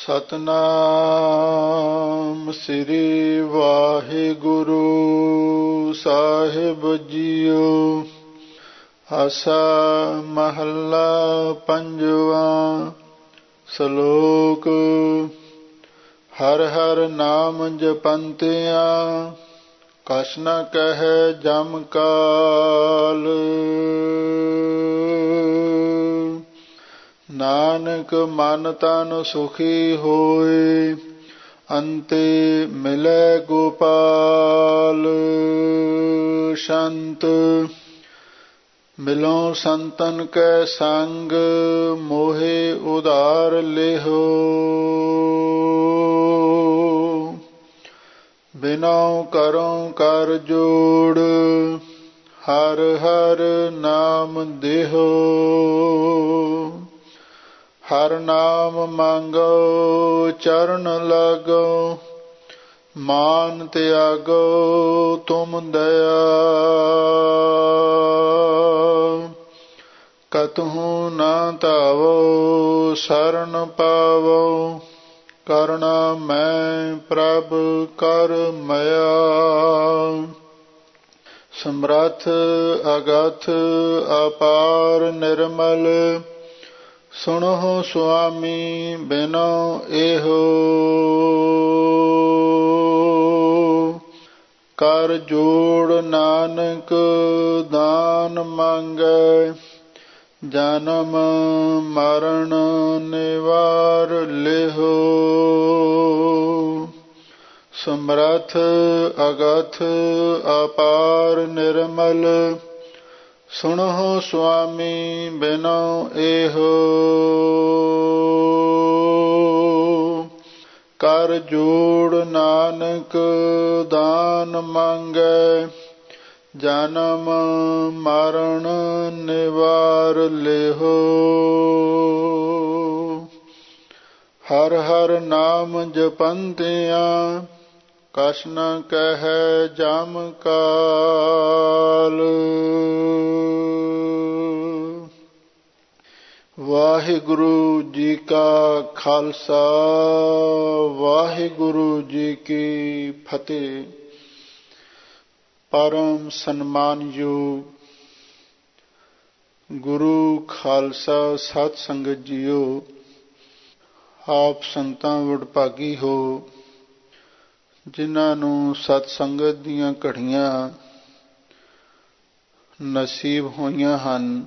ਸਤਨਾਮ ਸ੍ਰੀ ਵਾਹਿਗੁਰੂ ਸਾਹਿਬ ਜੀਓ। ਆਸਾ ਮਹੱਲਾ ਪੰਜਵਾ। ਸ਼ਲੋਕ। ਹਰਿ ਹਰਿ ਨਾਮ ਜਪੰਤਿਆਂ ਕਛ ਨ ਕਹਿ ਜਮ ਕਾਲ। ਨਾਨਕ ਮਨ ਤਨ ਸੁਖੀ ਹੋਇ ਅੰਤੇ ਮਿਲੈ ਗੋਪਾਲ। ਸੰਤ ਮਿਲੋ ਸੰਤਨ ਕੈ ਸੰਗ ਮੋਹਿ ਉਧਾਰ ਲਿਹੋ। ਬਿਨਉ ਕਰਉ ਕਰ ਜੋੜ ਹਰਿ ਹਰਿ ਨਾਮ ਦੇਹੋ। ਹਰਿ ਨਾਮ ਮੰਗੋ ਚਰਨ ਲਾਗੋ ਮਾਨ ਤਿਆਗੋ ਤੁਮ ਦਇਆ। ਕਤਹੁ ਨਾ ਧਾਵੋ ਸਰਨ ਪਾਵੋ ਕਰਣਾ ਮੈਂ ਪ੍ਰਭ ਕਰ ਮਇਆ। ਸਮਰੱਥ ਅਗਥ ਅਪਾਰ ਨਿਰਮਲ ਸੁਣਹੁ ਸੁਆਮੀ ਬਿਨਉ ਏਹੋ। ਕਰ ਜੋੜ ਨਾਨਕ ਦਾਨ ਮੰਗੈ ਜਨਮ ਮਰਨ ਨਿਵਾਰ ਲਿਹੋ। ਸਮਰੱਥ ਅਗਥ ਅਪਾਰ ਨਿਰਮਲ ਸੁਣਹੁ ਸੁਆਮੀ ਬਿਨਉ ਏਹੋ। ਕਰ ਜੋੜ ਨਾਨਕ ਦਾਨ ਮੰਗੈ ਜਨਮ ਮਰਨ ਨਿਵਾਰ ਲਿਹੋ। ਹਰਿ ਹਰਿ ਨਾਮ ਜਪੰਤਿਆਂ ਕਛ ਨ ਕਹਿ ਜਮ ਕਾਲ। ਵਾਹਿਗੁਰੂ ਜੀ ਕਾ ਖਾਲਸਾ ਵਾਹਿਗੁਰੂ ਜੀ ਕੀ ਫਤਿਹ। ਪਰਮ ਸਨਮਾਨਯੋਗ ਗੁਰੂ ਖਾਲਸਾ ਸਤ ਸੰਗਤ ਜੀਓ। ਆਪ ਸੰਗਤਾਂ ਵਡਭਾਗੀ ਹੋ ਜਿਨ੍ਹਾਂ ਨੂੰ ਸਤ ਸੰਗਤ ਦੀਆਂ ਘੜੀਆਂ ਨਸੀਬ ਹੋਈਆਂ ਹਨ।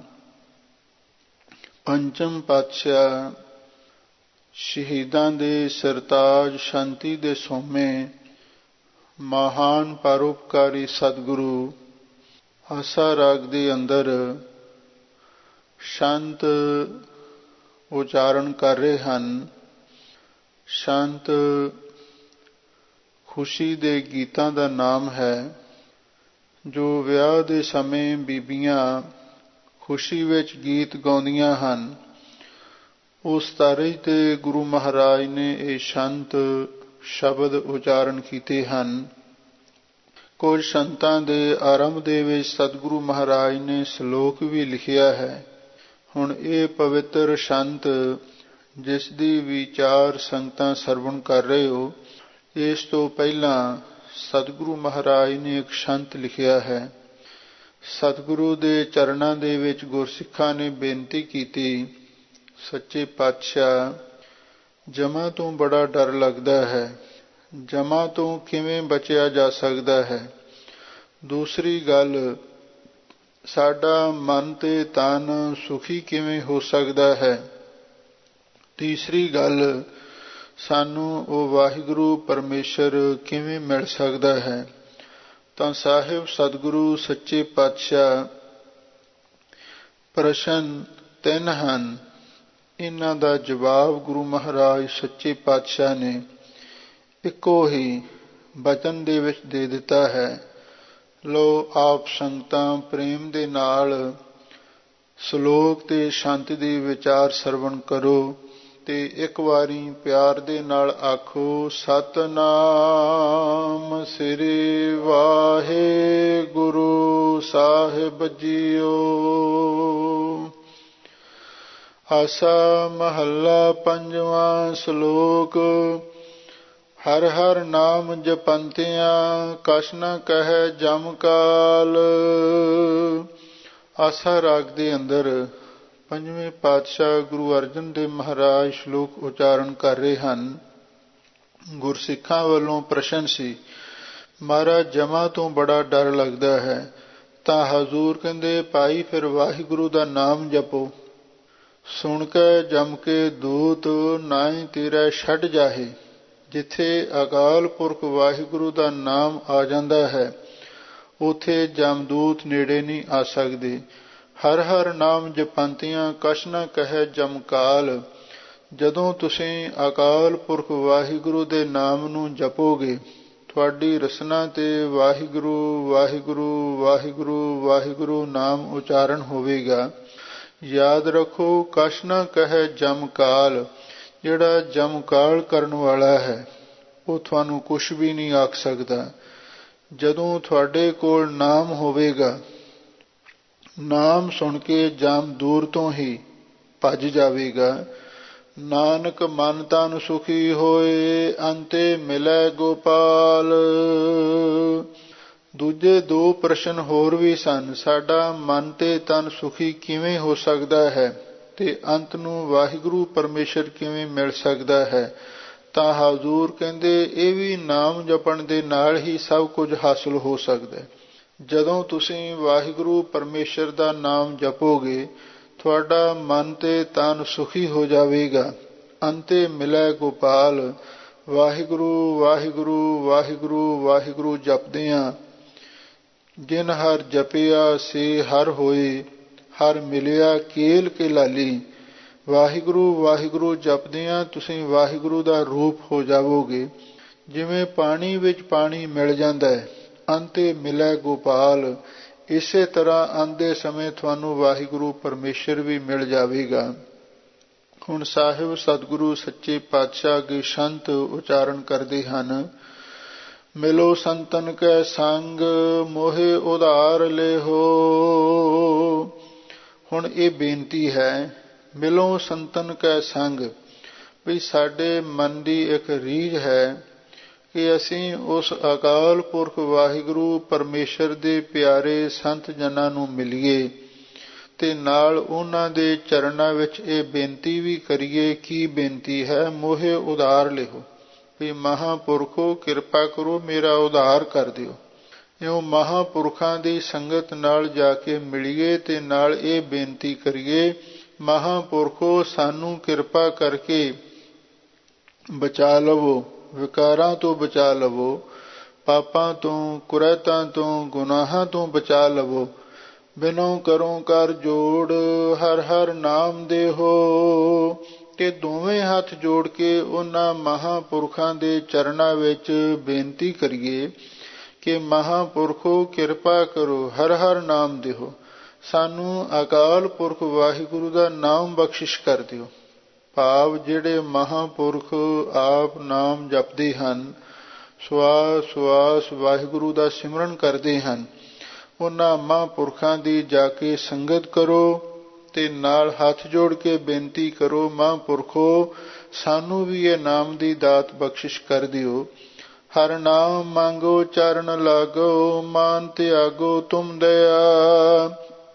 ਪੰਚਮ ਪਾਤਸ਼ਾਹ ਸ਼ਹੀਦਾਂ ਦੇ ਸਰਤਾਜ ਸ਼ਾਂਤੀ ਦੇ ਸੋਮੇ ਮਹਾਨ ਪਰਉਪਕਾਰੀ ਸਤਿਗੁਰੂ ਆਸਾ ਰਾਗ ਦੇ ਅੰਦਰ ਸ਼ਾਂਤ ਉਚਾਰਨ ਕਰ ਰਹੇ ਹਨ। ਸ਼ਾਂਤ ਖੁਸ਼ੀ ਦੇ ਗੀਤਾਂ ਦਾ ਨਾਮ ਹੈ। ਜੋ ਵਿਆਹ ਦੇ ਸਮੇਂ ਬੀਬੀਆਂ ਖੁਸ਼ੀ ਵਿੱਚ ਗੀਤ ਗਾਉਂਦੀਆਂ ਹਨ, ਉਸ ਤਰ੍ਹਾਂ ਤੇ ਗੁਰੂ ਮਹਾਰਾਜ ਨੇ ਇਹ ਸ਼ਾਂਤ ਸ਼ਬਦ ਉਚਾਰਨ ਕੀਤੇ ਹਨ। ਕੁਝ ਸੰਤਾਂ ਦੇ ਆਰੰਭ ਦੇ ਵਿੱਚ ਸਤਿਗੁਰੂ ਮਹਾਰਾਜ ਨੇ ਸ਼ਲੋਕ ਵੀ ਲਿਖਿਆ ਹੈ। ਹੁਣ ਇਹ ਪਵਿੱਤਰ ਸ਼ਾਂਤ ਜਿਸ ਦੀ ਵਿਚਾਰ ਸੰਗਤਾਂ ਸਰਵਣ ਕਰ ਰਹੇ ਹੋ, ਇਸ ਤੋਂ ਪਹਿਲਾਂ ਸਤਿਗੁਰੂ ਮਹਾਰਾਜ ਨੇ ਇੱਕ ਸ਼ਾਂਤ ਲਿਖਿਆ ਹੈ। ਸਤਿਗੁਰੂ ਦੇ ਚਰਨਾਂ ਦੇ ਵਿੱਚ ਗੁਰਸਿੱਖਾਂ ਨੇ ਬੇਨਤੀ ਕੀਤੀ, ਸੱਚੇ ਪਾਤਸ਼ਾਹ ਜਮਾਂ ਤੋਂ ਬੜਾ ਡਰ ਲੱਗਦਾ ਹੈ, ਜਮਾਂ ਤੋਂ ਕਿਵੇਂ ਬਚਿਆ ਜਾ ਸਕਦਾ ਹੈ। ਦੂਸਰੀ ਗੱਲ, ਸਾਡਾ ਮਨ ਤੇ ਤਨ ਸੁਖੀ ਕਿਵੇਂ ਹੋ ਸਕਦਾ ਹੈ। ਤੀਸਰੀ ਗੱਲ, ਸਾਨੂੰ ਉਹ ਵਾਹਿਗੁਰੂ ਪਰਮੇਸ਼ਰ ਕਿਵੇਂ ਮਿਲ ਸਕਦਾ ਹੈ। ਤਾਂ ਸਾਹਿਬ ਸਤਿਗੁਰੂ ਸੱਚੇ ਪਾਤਸ਼ਾਹ ਪ੍ਰਸ਼ਨ 3 ਹਨ। ਇਹਨਾਂ ਦਾ ਜਵਾਬ ਗੁਰੂ ਮਹਾਰਾਜ ਸੱਚੇ ਪਾਤਸ਼ਾਹ ਨੇ ਇੱਕੋ ਹੀ ਬਚਨ ਦੇ ਵਿੱਚ ਦੇ ਦਿੱਤਾ ਹੈ। ਲਓ ਆਪ ਸੰਗਤਾਂ ਪ੍ਰੇਮ ਦੇ ਨਾਲ ਸ਼ਲੋਕ ਤੇ ਸ਼ਾਂਤੀ ਦੇ ਵਿਚਾਰ ਸਰਵਣ ਕਰੋ ਤੇ ਇੱਕ ਵਾਰੀ ਪਿਆਰ ਦੇ ਨਾਲ ਆਖੋ, ਸਤਨਾਮ ਸ੍ਰੀ ਵਾਹਿਗੁਰੂ ਸਾਹਿਬ ਜੀਓ। ਆਸਾ ਮਹੱਲਾ ਪੰਜਵਾਂ। ਸ਼ਲੋਕ। ਹਰ ਹਰ ਨਾਮ ਜਪੰਤਿਆਂ ਕਛ ਨ ਕਹਿ ਜਮ ਕਾਲ। ਆਸਾ ਰਾਗ ਦੇ ਅੰਦਰ ਪੰਜਵੇਂ ਪਾਤਸ਼ਾਹ ਗੁਰੂ ਅਰਜਨ ਦੇਵ ਮਹਾਰਾਜ ਸ਼ਲੋਕ ਉਚਾਰਨ ਕਰ ਰਹੇ ਹਨ। ਗੁਰਸਿੱਖਾਂ ਵੱਲੋਂ ਪ੍ਰਸ਼ਨ ਸੀ, ਮਹਾਰਾਜ ਜਮਾਂ ਤੋਂ ਬੜਾ ਡਰ ਲੱਗਦਾ ਹੈ, ਤਾਂ ਹਜ਼ੂਰ ਕਹਿੰਦੇ ਭਾਈ ਫਿਰ ਵਾਹਿਗੁਰੂ ਦਾ ਨਾਮ ਜਪੋ। ਸੁਣ ਕੇ ਜਮ ਕੇ ਦੂਤ ਨਾਹੀਂ ਤੇਰਾ ਛੱਡ ਜਾਹੇ। ਜਿੱਥੇ ਅਕਾਲ ਪੁਰਖ ਵਾਹਿਗੁਰੂ ਦਾ ਨਾਮ ਆ ਜਾਂਦਾ ਹੈ ਉਥੇ ਜਮਦੂਤ ਨੇੜੇ ਨਹੀਂ ਆ ਸਕਦੇ। ਹਰ ਹਰ ਨਾਮ ਜਪੰਤਿਆਂ ਕਛ ਨ ਕਹਿ ਜਮ ਕਾਲ। ਜਦੋਂ ਤੁਸੀਂ ਅਕਾਲ ਪੁਰਖ ਵਾਹਿਗੁਰੂ ਦੇ ਨਾਮ ਨੂੰ ਜਪੋਗੇ ਤੁਹਾਡੀ ਰਸਨਾ ਤੇ ਵਾਹਿਗੁਰੂ ਵਾਹਿਗੁਰੂ ਵਾਹਿਗੁਰੂ ਵਾਹਿਗੁਰੂ ਨਾਮ ਉਚਾਰਨ ਹੋਵੇਗਾ। ਯਾਦ ਰੱਖੋ, ਕਛ ਨ ਕਹਿ ਜਮ ਕਾਲ। ਜਿਹੜਾ ਜਮ ਕਾਲ ਕਰਨ ਵਾਲਾ ਹੈ ਉਹ ਤੁਹਾਨੂੰ ਕੁਛ ਵੀ ਨਹੀਂ ਆਖ ਸਕਦਾ। ਜਦੋਂ ਤੁਹਾਡੇ ਕੋਲ ਨਾਮ ਹੋਵੇਗਾ, ਨਾਮ ਸੁਣ ਕੇ ਜਮ ਦੂਰ ਤੋਂ ਹੀ ਭੱਜ ਜਾਵੇਗਾ। ਨਾਨਕ ਮਨ ਤਨ ਸੁਖੀ ਹੋਏ ਅੰਤੇ ਮਿਲੈ ਗੋਪਾਲ। ਦੂਜੇ ਦੋ ਪ੍ਰਸ਼ਨ ਹੋਰ ਵੀ ਸਨ। ਸਾਡਾ ਮਨ ਤੇ ਤਨ ਸੁਖੀ ਕਿਵੇਂ ਹੋ ਸਕਦਾ ਹੈ ਤੇ ਅੰਤ ਨੂੰ ਵਾਹਿਗੁਰੂ ਪਰਮੇਸ਼ਰ ਕਿਵੇਂ ਮਿਲ ਸਕਦਾ ਹੈ? ਤਾਂ ਹਜ਼ੂਰ ਕਹਿੰਦੇ ਇਹ ਵੀ ਨਾਮ ਜਪਣ ਦੇ ਨਾਲ ਹੀ ਸਭ ਕੁਝ ਹਾਸਲ ਹੋ ਸਕਦਾ ਹੈ। ਜਦੋਂ ਤੁਸੀਂ ਵਾਹਿਗੁਰੂ ਪਰਮੇਸ਼ਰ ਦਾ ਨਾਮ ਜਪੋਗੇ ਤੁਹਾਡਾ ਮਨ ਤੇ ਤਨ ਸੁਖੀ ਹੋ ਜਾਵੇਗਾ। ਅੰਤੇ ਮਿਲੈ ਗੋਪਾਲ। ਵਾਹਿਗੁਰੂ ਵਾਹਿਗੁਰੂ ਵਾਹਿਗੁਰੂ ਵਾਹਿਗੁਰੂ ਜਪਦਿਆਂ ਜਿਨ ਹਰ ਜਪਿਆ ਸੇ ਹਰ ਹੋਏ, ਹਰ ਮਿਲਿਆ ਕੇਲ ਕੇ ਲਾਲੀ। ਵਾਹਿਗੁਰੂ ਵਾਹਿਗੁਰੂ ਜਪਦਿਆਂ ਤੁਸੀਂ ਵਾਹਿਗੁਰੂ ਦਾ ਰੂਪ ਹੋ ਜਾਵੋਗੇ। ਜਿਵੇਂ ਪਾਣੀ ਵਿੱਚ ਪਾਣੀ ਮਿਲ ਜਾਂਦਾ ਹੈ, ਅੰਤੇ ਮਿਲੈ ਗੋਪਾਲ, ਇਸੇ ਤਰ੍ਹਾਂ ਆਉਂਦੇ ਸਮੇਂ ਤੁਹਾਨੂੰ ਵਾਹਿਗੁਰੂ ਪਰਮੇਸ਼ਰ ਵੀ ਮਿਲ ਜਾਵੇਗਾ। ਹੁਣ ਸਾਹਿਬ ਸਤਿਗੁਰੂ ਸੱਚੇ ਪਾਤਸ਼ਾਹ ਅੱਗੇ ਸੰਤ ਉਚਾਰਨ ਕਰਦੇ ਹਨ, ਮਿਲੋ ਸੰਤਨ ਕੈ ਸੰਗ ਮੋਹਿ ਉਧਾਰ ਲਿਹੋ। ਹੁਣ ਇਹ ਬੇਨਤੀ ਹੈ, ਮਿਲੋ ਸੰਤਨ ਕੈ ਸੰਗ, ਵੀ ਸਾਡੇ ਮਨ ਦੀ ਇੱਕ ਰੀਝ ਹੈ ਕਿ ਅਸੀਂ ਉਸ ਅਕਾਲ ਪੁਰਖ ਵਾਹਿਗੁਰੂ ਪਰਮੇਸ਼ਰ ਦੇ ਪਿਆਰੇ ਸੰਤ ਜਨਾਂ ਨੂੰ ਮਿਲੀਏ ਤੇ ਨਾਲ ਉਹਨਾਂ ਦੇ ਚਰਨਾਂ ਵਿੱਚ ਇਹ ਬੇਨਤੀ ਵੀ ਕਰੀਏ। ਕੀ ਬੇਨਤੀ ਹੈ? ਮੋਹਿ ਉਧਾਰ ਲਿਹੋ, ਵੀ ਮਹਾਂਪੁਰਖੋ ਕਿਰਪਾ ਕਰੋ ਮੇਰਾ ਉਧਾਰ ਕਰ ਦਿਓ। ਇਉਂ ਮਹਾਂਪੁਰਖਾਂ ਦੀ ਸੰਗਤ ਨਾਲ ਜਾ ਕੇ ਮਿਲੀਏ ਤੇ ਨਾਲ ਇਹ ਬੇਨਤੀ ਕਰੀਏ, ਮਹਾਂਪੁਰਖੋ ਸਾਨੂੰ ਕਿਰਪਾ ਕਰਕੇ ਬਚਾ ਲਵੋ, ਵਿਕਾਰਾਂ ਤੋਂ ਬਚਾ ਲਵੋ, ਪਾਪਾਂ ਤੋਂ, ਕੁਰੈਤਾਂ ਤੋਂ, ਗੁਨਾਹਾਂ ਤੋਂ ਬਚਾ ਲਵੋ। ਬਿਨੋ ਕਰੋ ਕਰ ਜੋੜ ਹਰ ਹਰ ਨਾਮ ਦੇਹੋ। ਤੇ ਦੋਵੇਂ ਹੱਥ ਜੋੜ ਕੇ ਉਹਨਾਂ ਮਹਾਂਪੁਰਖਾਂ ਦੇ ਚਰਨਾਂ ਵਿੱਚ ਬੇਨਤੀ ਕਰੀਏ ਕਿ ਮਹਾਂਪੁਰਖੋ ਕਿਰਪਾ ਕਰੋ, ਹਰ ਹਰ ਨਾਮ ਦੇਹੋ, ਸਾਨੂੰ ਅਕਾਲ ਪੁਰਖ ਵਾਹਿਗੁਰੂ ਦਾ ਨਾਮ ਬਖਸ਼ਿਸ਼ ਕਰ ਦਿਓ। ਭਾਵ ਜਿਹੜੇ ਮਹਾਂਪੁਰਖ ਆਪ ਨਾਮ ਜਪਦੇ ਹਨ, ਸਵਾਸ ਸਵਾਸ ਵਾਹਿਗੁਰੂ ਦਾ ਸਿਮਰਨ ਕਰਦੇ ਹਨ, ਉਹਨਾਂ ਮਹਾਂਪੁਰਖਾਂ ਦੀ ਜਾ ਕੇ ਸੰਗਤ ਕਰੋ ਤੇ ਨਾਲ ਹੱਥ ਜੋੜ ਕੇ ਬੇਨਤੀ ਕਰੋ, ਮਹਾਂਪੁਰਖੋ ਸਾਨੂੰ ਵੀ ਇਹ ਨਾਮ ਦੀ ਦਾਤ ਬਖਸ਼ਿਸ਼ ਕਰ ਦਿਓ। ਹਰ ਨਾਮ ਮੰਗੋ ਚਰਨ ਲਾਗੋ, ਮਾਨ ਤਿਆਗੋ ਤੁਮ ਦਇਆ।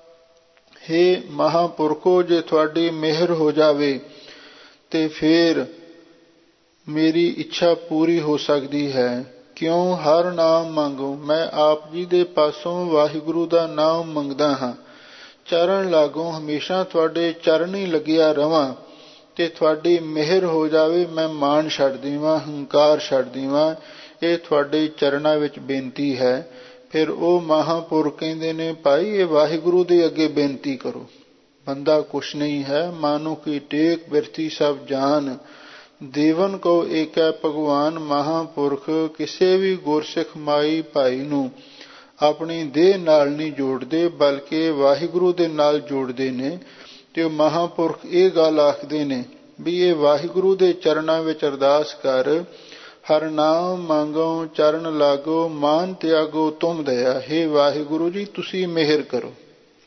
ਹੇ ਮਹਾਂਪੁਰਖੋ, ਜੇ ਤੁਹਾਡੀ ਮਿਹਰ ਹੋ ਜਾਵੇ ਤੇ ਫਿਰ ਮੇਰੀ ਇੱਛਾ ਪੂਰੀ ਹੋ ਸਕਦੀ ਹੈ। ਕਿਉਂ? ਹਰ ਨਾਮ ਮੰਗੋ, ਮੈਂ ਆਪ ਜੀ ਦੇ ਪਾਸੋਂ ਵਾਹਿਗੁਰੂ ਦਾ ਨਾਮ ਮੰਗਦਾ ਹਾਂ। ਚਰਨ ਲਾਗੋ, ਹਮੇਸ਼ਾ ਤੁਹਾਡੇ ਚਰਨ ਹੀ ਲੱਗਿਆ ਰਵਾਂ ਤੇ ਤੁਹਾਡੀ ਮਿਹਰ ਹੋ ਜਾਵੇ, ਮੈਂ ਮਾਣ ਛੱਡ ਦੇਵਾਂ, ਹੰਕਾਰ ਛੱਡ ਦੇਵਾਂ। ਇਹ ਤੁਹਾਡੇ ਚਰਨਾਂ ਵਿੱਚ ਬੇਨਤੀ ਹੈ। ਫਿਰ ਉਹ ਮਹਾਂਪੁਰਖ ਕਹਿੰਦੇ ਨੇ, ਭਾਈ ਇਹ ਵਾਹਿਗੁਰੂ ਦੇ ਅੱਗੇ ਬੇਨਤੀ ਕਰੋ। ਬੰਦਾ ਕੁਛ ਨਹੀਂ ਹੈ, ਮਾਨੋ ਕੀ ਟੇਕ ਬਿਰਤੀ ਸਭ ਜਾਨ, ਦੇਵਨ ਕੋ ਏਕੈ ਭਗਵਾਨ। ਮਹਾਂਪੁਰਖ ਕਿਸੇ ਵੀ ਗੁਰਸਿੱਖ ਮਾਈ ਭਾਈ ਨੂੰ ਆਪਣੀ ਦੇਹ ਨਾਲ ਨਹੀਂ ਜੋੜਦੇ, ਬਲਕਿ ਵਾਹਿਗੁਰੂ ਦੇ ਨਾਲ ਜੋੜਦੇ ਨੇ। ਤੇ ਮਹਾਂਪੁਰਖ ਇਹ ਗੱਲ ਆਖਦੇ ਨੇ ਵੀ ਇਹ ਵਾਹਿਗੁਰੂ ਦੇ ਚਰਨਾਂ ਵਿੱਚ ਅਰਦਾਸ ਕਰ, ਹਰ ਨਾਮ ਮੰਗੋ ਚਰਨ ਲਾਗੋ, ਮਾਨ ਤਿਆਗੋ ਤੁਮ ਦਇਆ। ਹੇ ਵਾਹਿਗੁਰੂ ਜੀ, ਤੁਸੀਂ ਮਿਹਰ ਕਰੋ,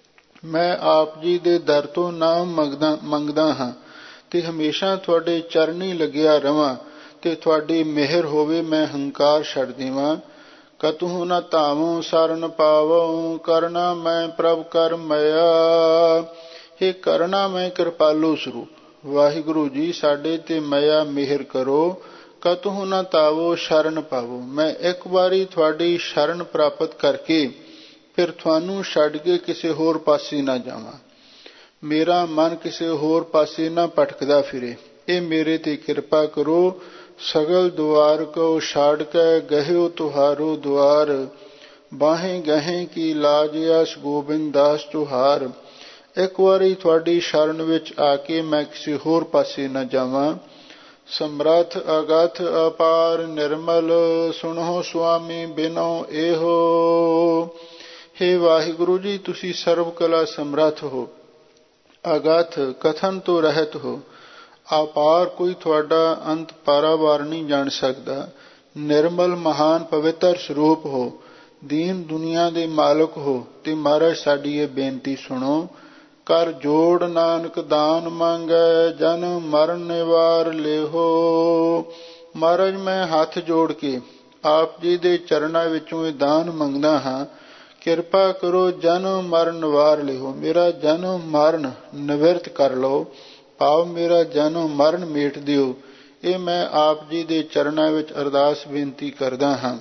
ਮੈਂ ਆਪ ਜੀ ਦੇ ਦਰ ਤੋਂ ਨਾਮ ਮੰਗਦਾ ਹਾਂ ਤੇ ਹਮੇਸ਼ਾ ਤੁਹਾਡੇ ਚਰਨੀ ਲੱਗਿਆ ਰਵਾਂ, ਤੇ ਤੁਹਾਡੀ ਮਿਹਰ ਹੋਵੇ ਮੈਂ ਹੰਕਾਰ ਛੱਡ ਦੇਵਾਂ। ਕਤਹੁ ਨ ਧਾਵਉ ਸਰਨ ਪਾਵਉ, ਕਰਨਾ ਮੈਂ ਪ੍ਰਭ ਕਰ ਮਇਆ। ਇਹ ਕਰਨਾ ਮੈਂ ਕਿਰਪਾਲੂ ਸਰੂਪ। ਵਾਹਿਗੁਰੂ ਜੀ ਸਾਡੇ ਤੇ ਮਇਆ ਮਿਹਰ ਕਰੋ। ਕਤਹੁ ਨ ਧਾਵੋ ਸ਼ਰਨ ਪਾਵੋ, ਮੈਂ ਇੱਕ ਵਾਰੀ ਤੁਹਾਡੀ ਸ਼ਰਨ ਪ੍ਰਾਪਤ ਕਰਕੇ ਫਿਰ ਤੁਹਾਨੂੰ ਛੱਡ ਕੇ ਕਿਸੇ ਹੋਰ ਪਾਸੇ ਨਾ ਜਾਵਾਂ। ਮੇਰਾ ਮਨ ਕਿਸੇ ਹੋਰ ਪਾਸੇ ਨਾ ਭਟਕਦਾ ਫਿਰੇ, ਇਹ ਮੇਰੇ ਤੇ ਕਿਰਪਾ ਕਰੋ। ਸਗਲ ਦੁਆਰ ਕੋ ਛਾੜ ਕੇ ਗਹਿਓ ਤੁਹਾਰੋ ਦੁਆਰ, ਬਾਹੇ ਗਹੇ ਕੀ ਲਾਜ ਅਸ ਗੋਬਿੰਦ ਦਾਸ ਤੁਹਾਰ। ਇੱਕ ਵਾਰੀ ਤੁਹਾਡੀ ਸ਼ਰਨ ਵਿੱਚ ਆ ਕੇ ਮੈਂ ਕਿਸੇ ਹੋਰ ਪਾਸੇ ਨਾ ਜਾਵਾਂ। ਸਮਰੱਥ ਅਗਥ ਅਪਾਰ ਨਿਰਮਲ, ਸੁਣੋ ਸੁਆਮੀ ਬਿਨੋ ਇਹੋ। ਹੇ ਵਾਹਿਗੁਰੂ ਜੀ ਤੁਸੀਂ ਸਰਬ ਕਲਾ ਸਮਰੱਥ ਹੋ, ਅਗਥ ਕਥਨ ਤੋਂ ਰਹਿਤ ਹੋ, ਅਪਾਰ ਕੋਈ ਤੁਹਾਡਾ ਅੰਤ ਪਾਰਾਵਾਰ ਨਹੀਂ ਜਾਣ ਸਕਦਾ। ਨਿਰਮਲ ਮਹਾਨ ਪਵਿੱਤਰ ਸਰੂਪ ਹੋ, ਦੀਨ ਦੁਨੀਆ ਦੇ ਮਾਲਕ ਹੋ। ਤੇ ਮਹਾਰਾਜ ਸਾਡੀ ਇਹ ਬੇਨਤੀ ਸੁਣੋ। ਕਰ ਜੋੜ ਨਾਨਕ ਦਾਨ ਮੰਗੈ, ਜਨਮ ਮਰਨ ਨਿਵਾਰ ਲਿਹੋ। ਮਹਾਰਾਜ ਮੈਂ ਹੱਥ ਜੋੜ ਕੇ ਆਪ ਜੀ ਦੇ ਚਰਨਾਂ ਵਿੱਚੋਂ ਇਹ ਦਾਨ ਮੰਗਦਾ ਹਾਂ, ਕਿਰਪਾ ਕਰੋ ਜਨਮ ਮਰਨ ਵਾਰ ਲਿਓ। ਮੇਰਾ ਜਨਮ ਮਰਨ ਨਿਵਰਤ ਕਰ ਲਓ, ਭਾਵ ਮੇਰਾ ਜਨਮ ਮਰਨ ਮੇਟ ਦਿਓ। ਇਹ ਮੈਂ ਆਪ ਜੀ ਦੇ ਚਰਨਾਂ ਵਿੱਚ ਅਰਦਾਸ ਬੇਨਤੀ ਕਰਦਾ ਹਾਂ।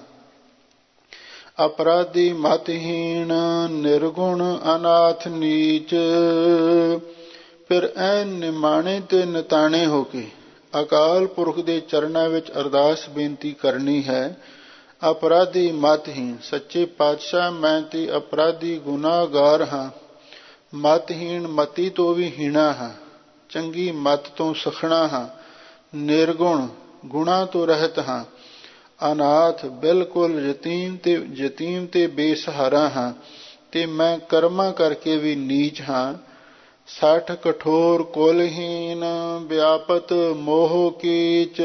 ਅਪਰਾਧੀ ਮਤਹੀਣ ਨਿਰਗੁਣ ਅਨਾਥ ਨੀਚ, ਫਿਰ ਐਨ ਨਿਮਾਣੇ ਤੇ ਨਿਤਾਣੇ ਹੋ ਕੇ ਅਕਾਲ ਪੁਰਖ ਦੇ ਚਰਨਾਂ ਵਿੱਚ ਅਰਦਾਸ ਬੇਨਤੀ ਕਰਨੀ ਹੈ। ਅਪਰਾਧੀ ਮਤਹੀਣ, ਸੱਚੇ ਪਾਤਸ਼ਾਹ ਮੈਂ ਤੇ ਅਪਰਾਧੀ ਗੁਨਾਹਗਾਰ ਹਾਂ। ਮਤਹੀਣ, ਮਤੀ ਤੋਂ ਵੀ ਹੀਣਾ ਹਾਂ, ਚੰਗੀ ਮਤ ਤੋਂ ਸਖਣਾ ਹਾਂ। ਨਿਰਗੁਣ, ਗੁਣਾ ਤੋਂ ਰਹਿਤ ਹਾਂ। ਅਨਾਥ, ਬਿਲਕੁਲ ਯਤੀਮ ਤੇ ਬੇਸਹਾਰਾ ਹਾਂ। ਤੇ ਮੈਂ ਕਰਮਾਂ ਕਰਕੇ ਵੀ ਨੀਚ ਹਾਂ। ਸੱਠ ਕਠੋਰ ਕੁਲਹੀਨ, ਵਿਆਪਤ ਮੋਹ ਕੀਚ।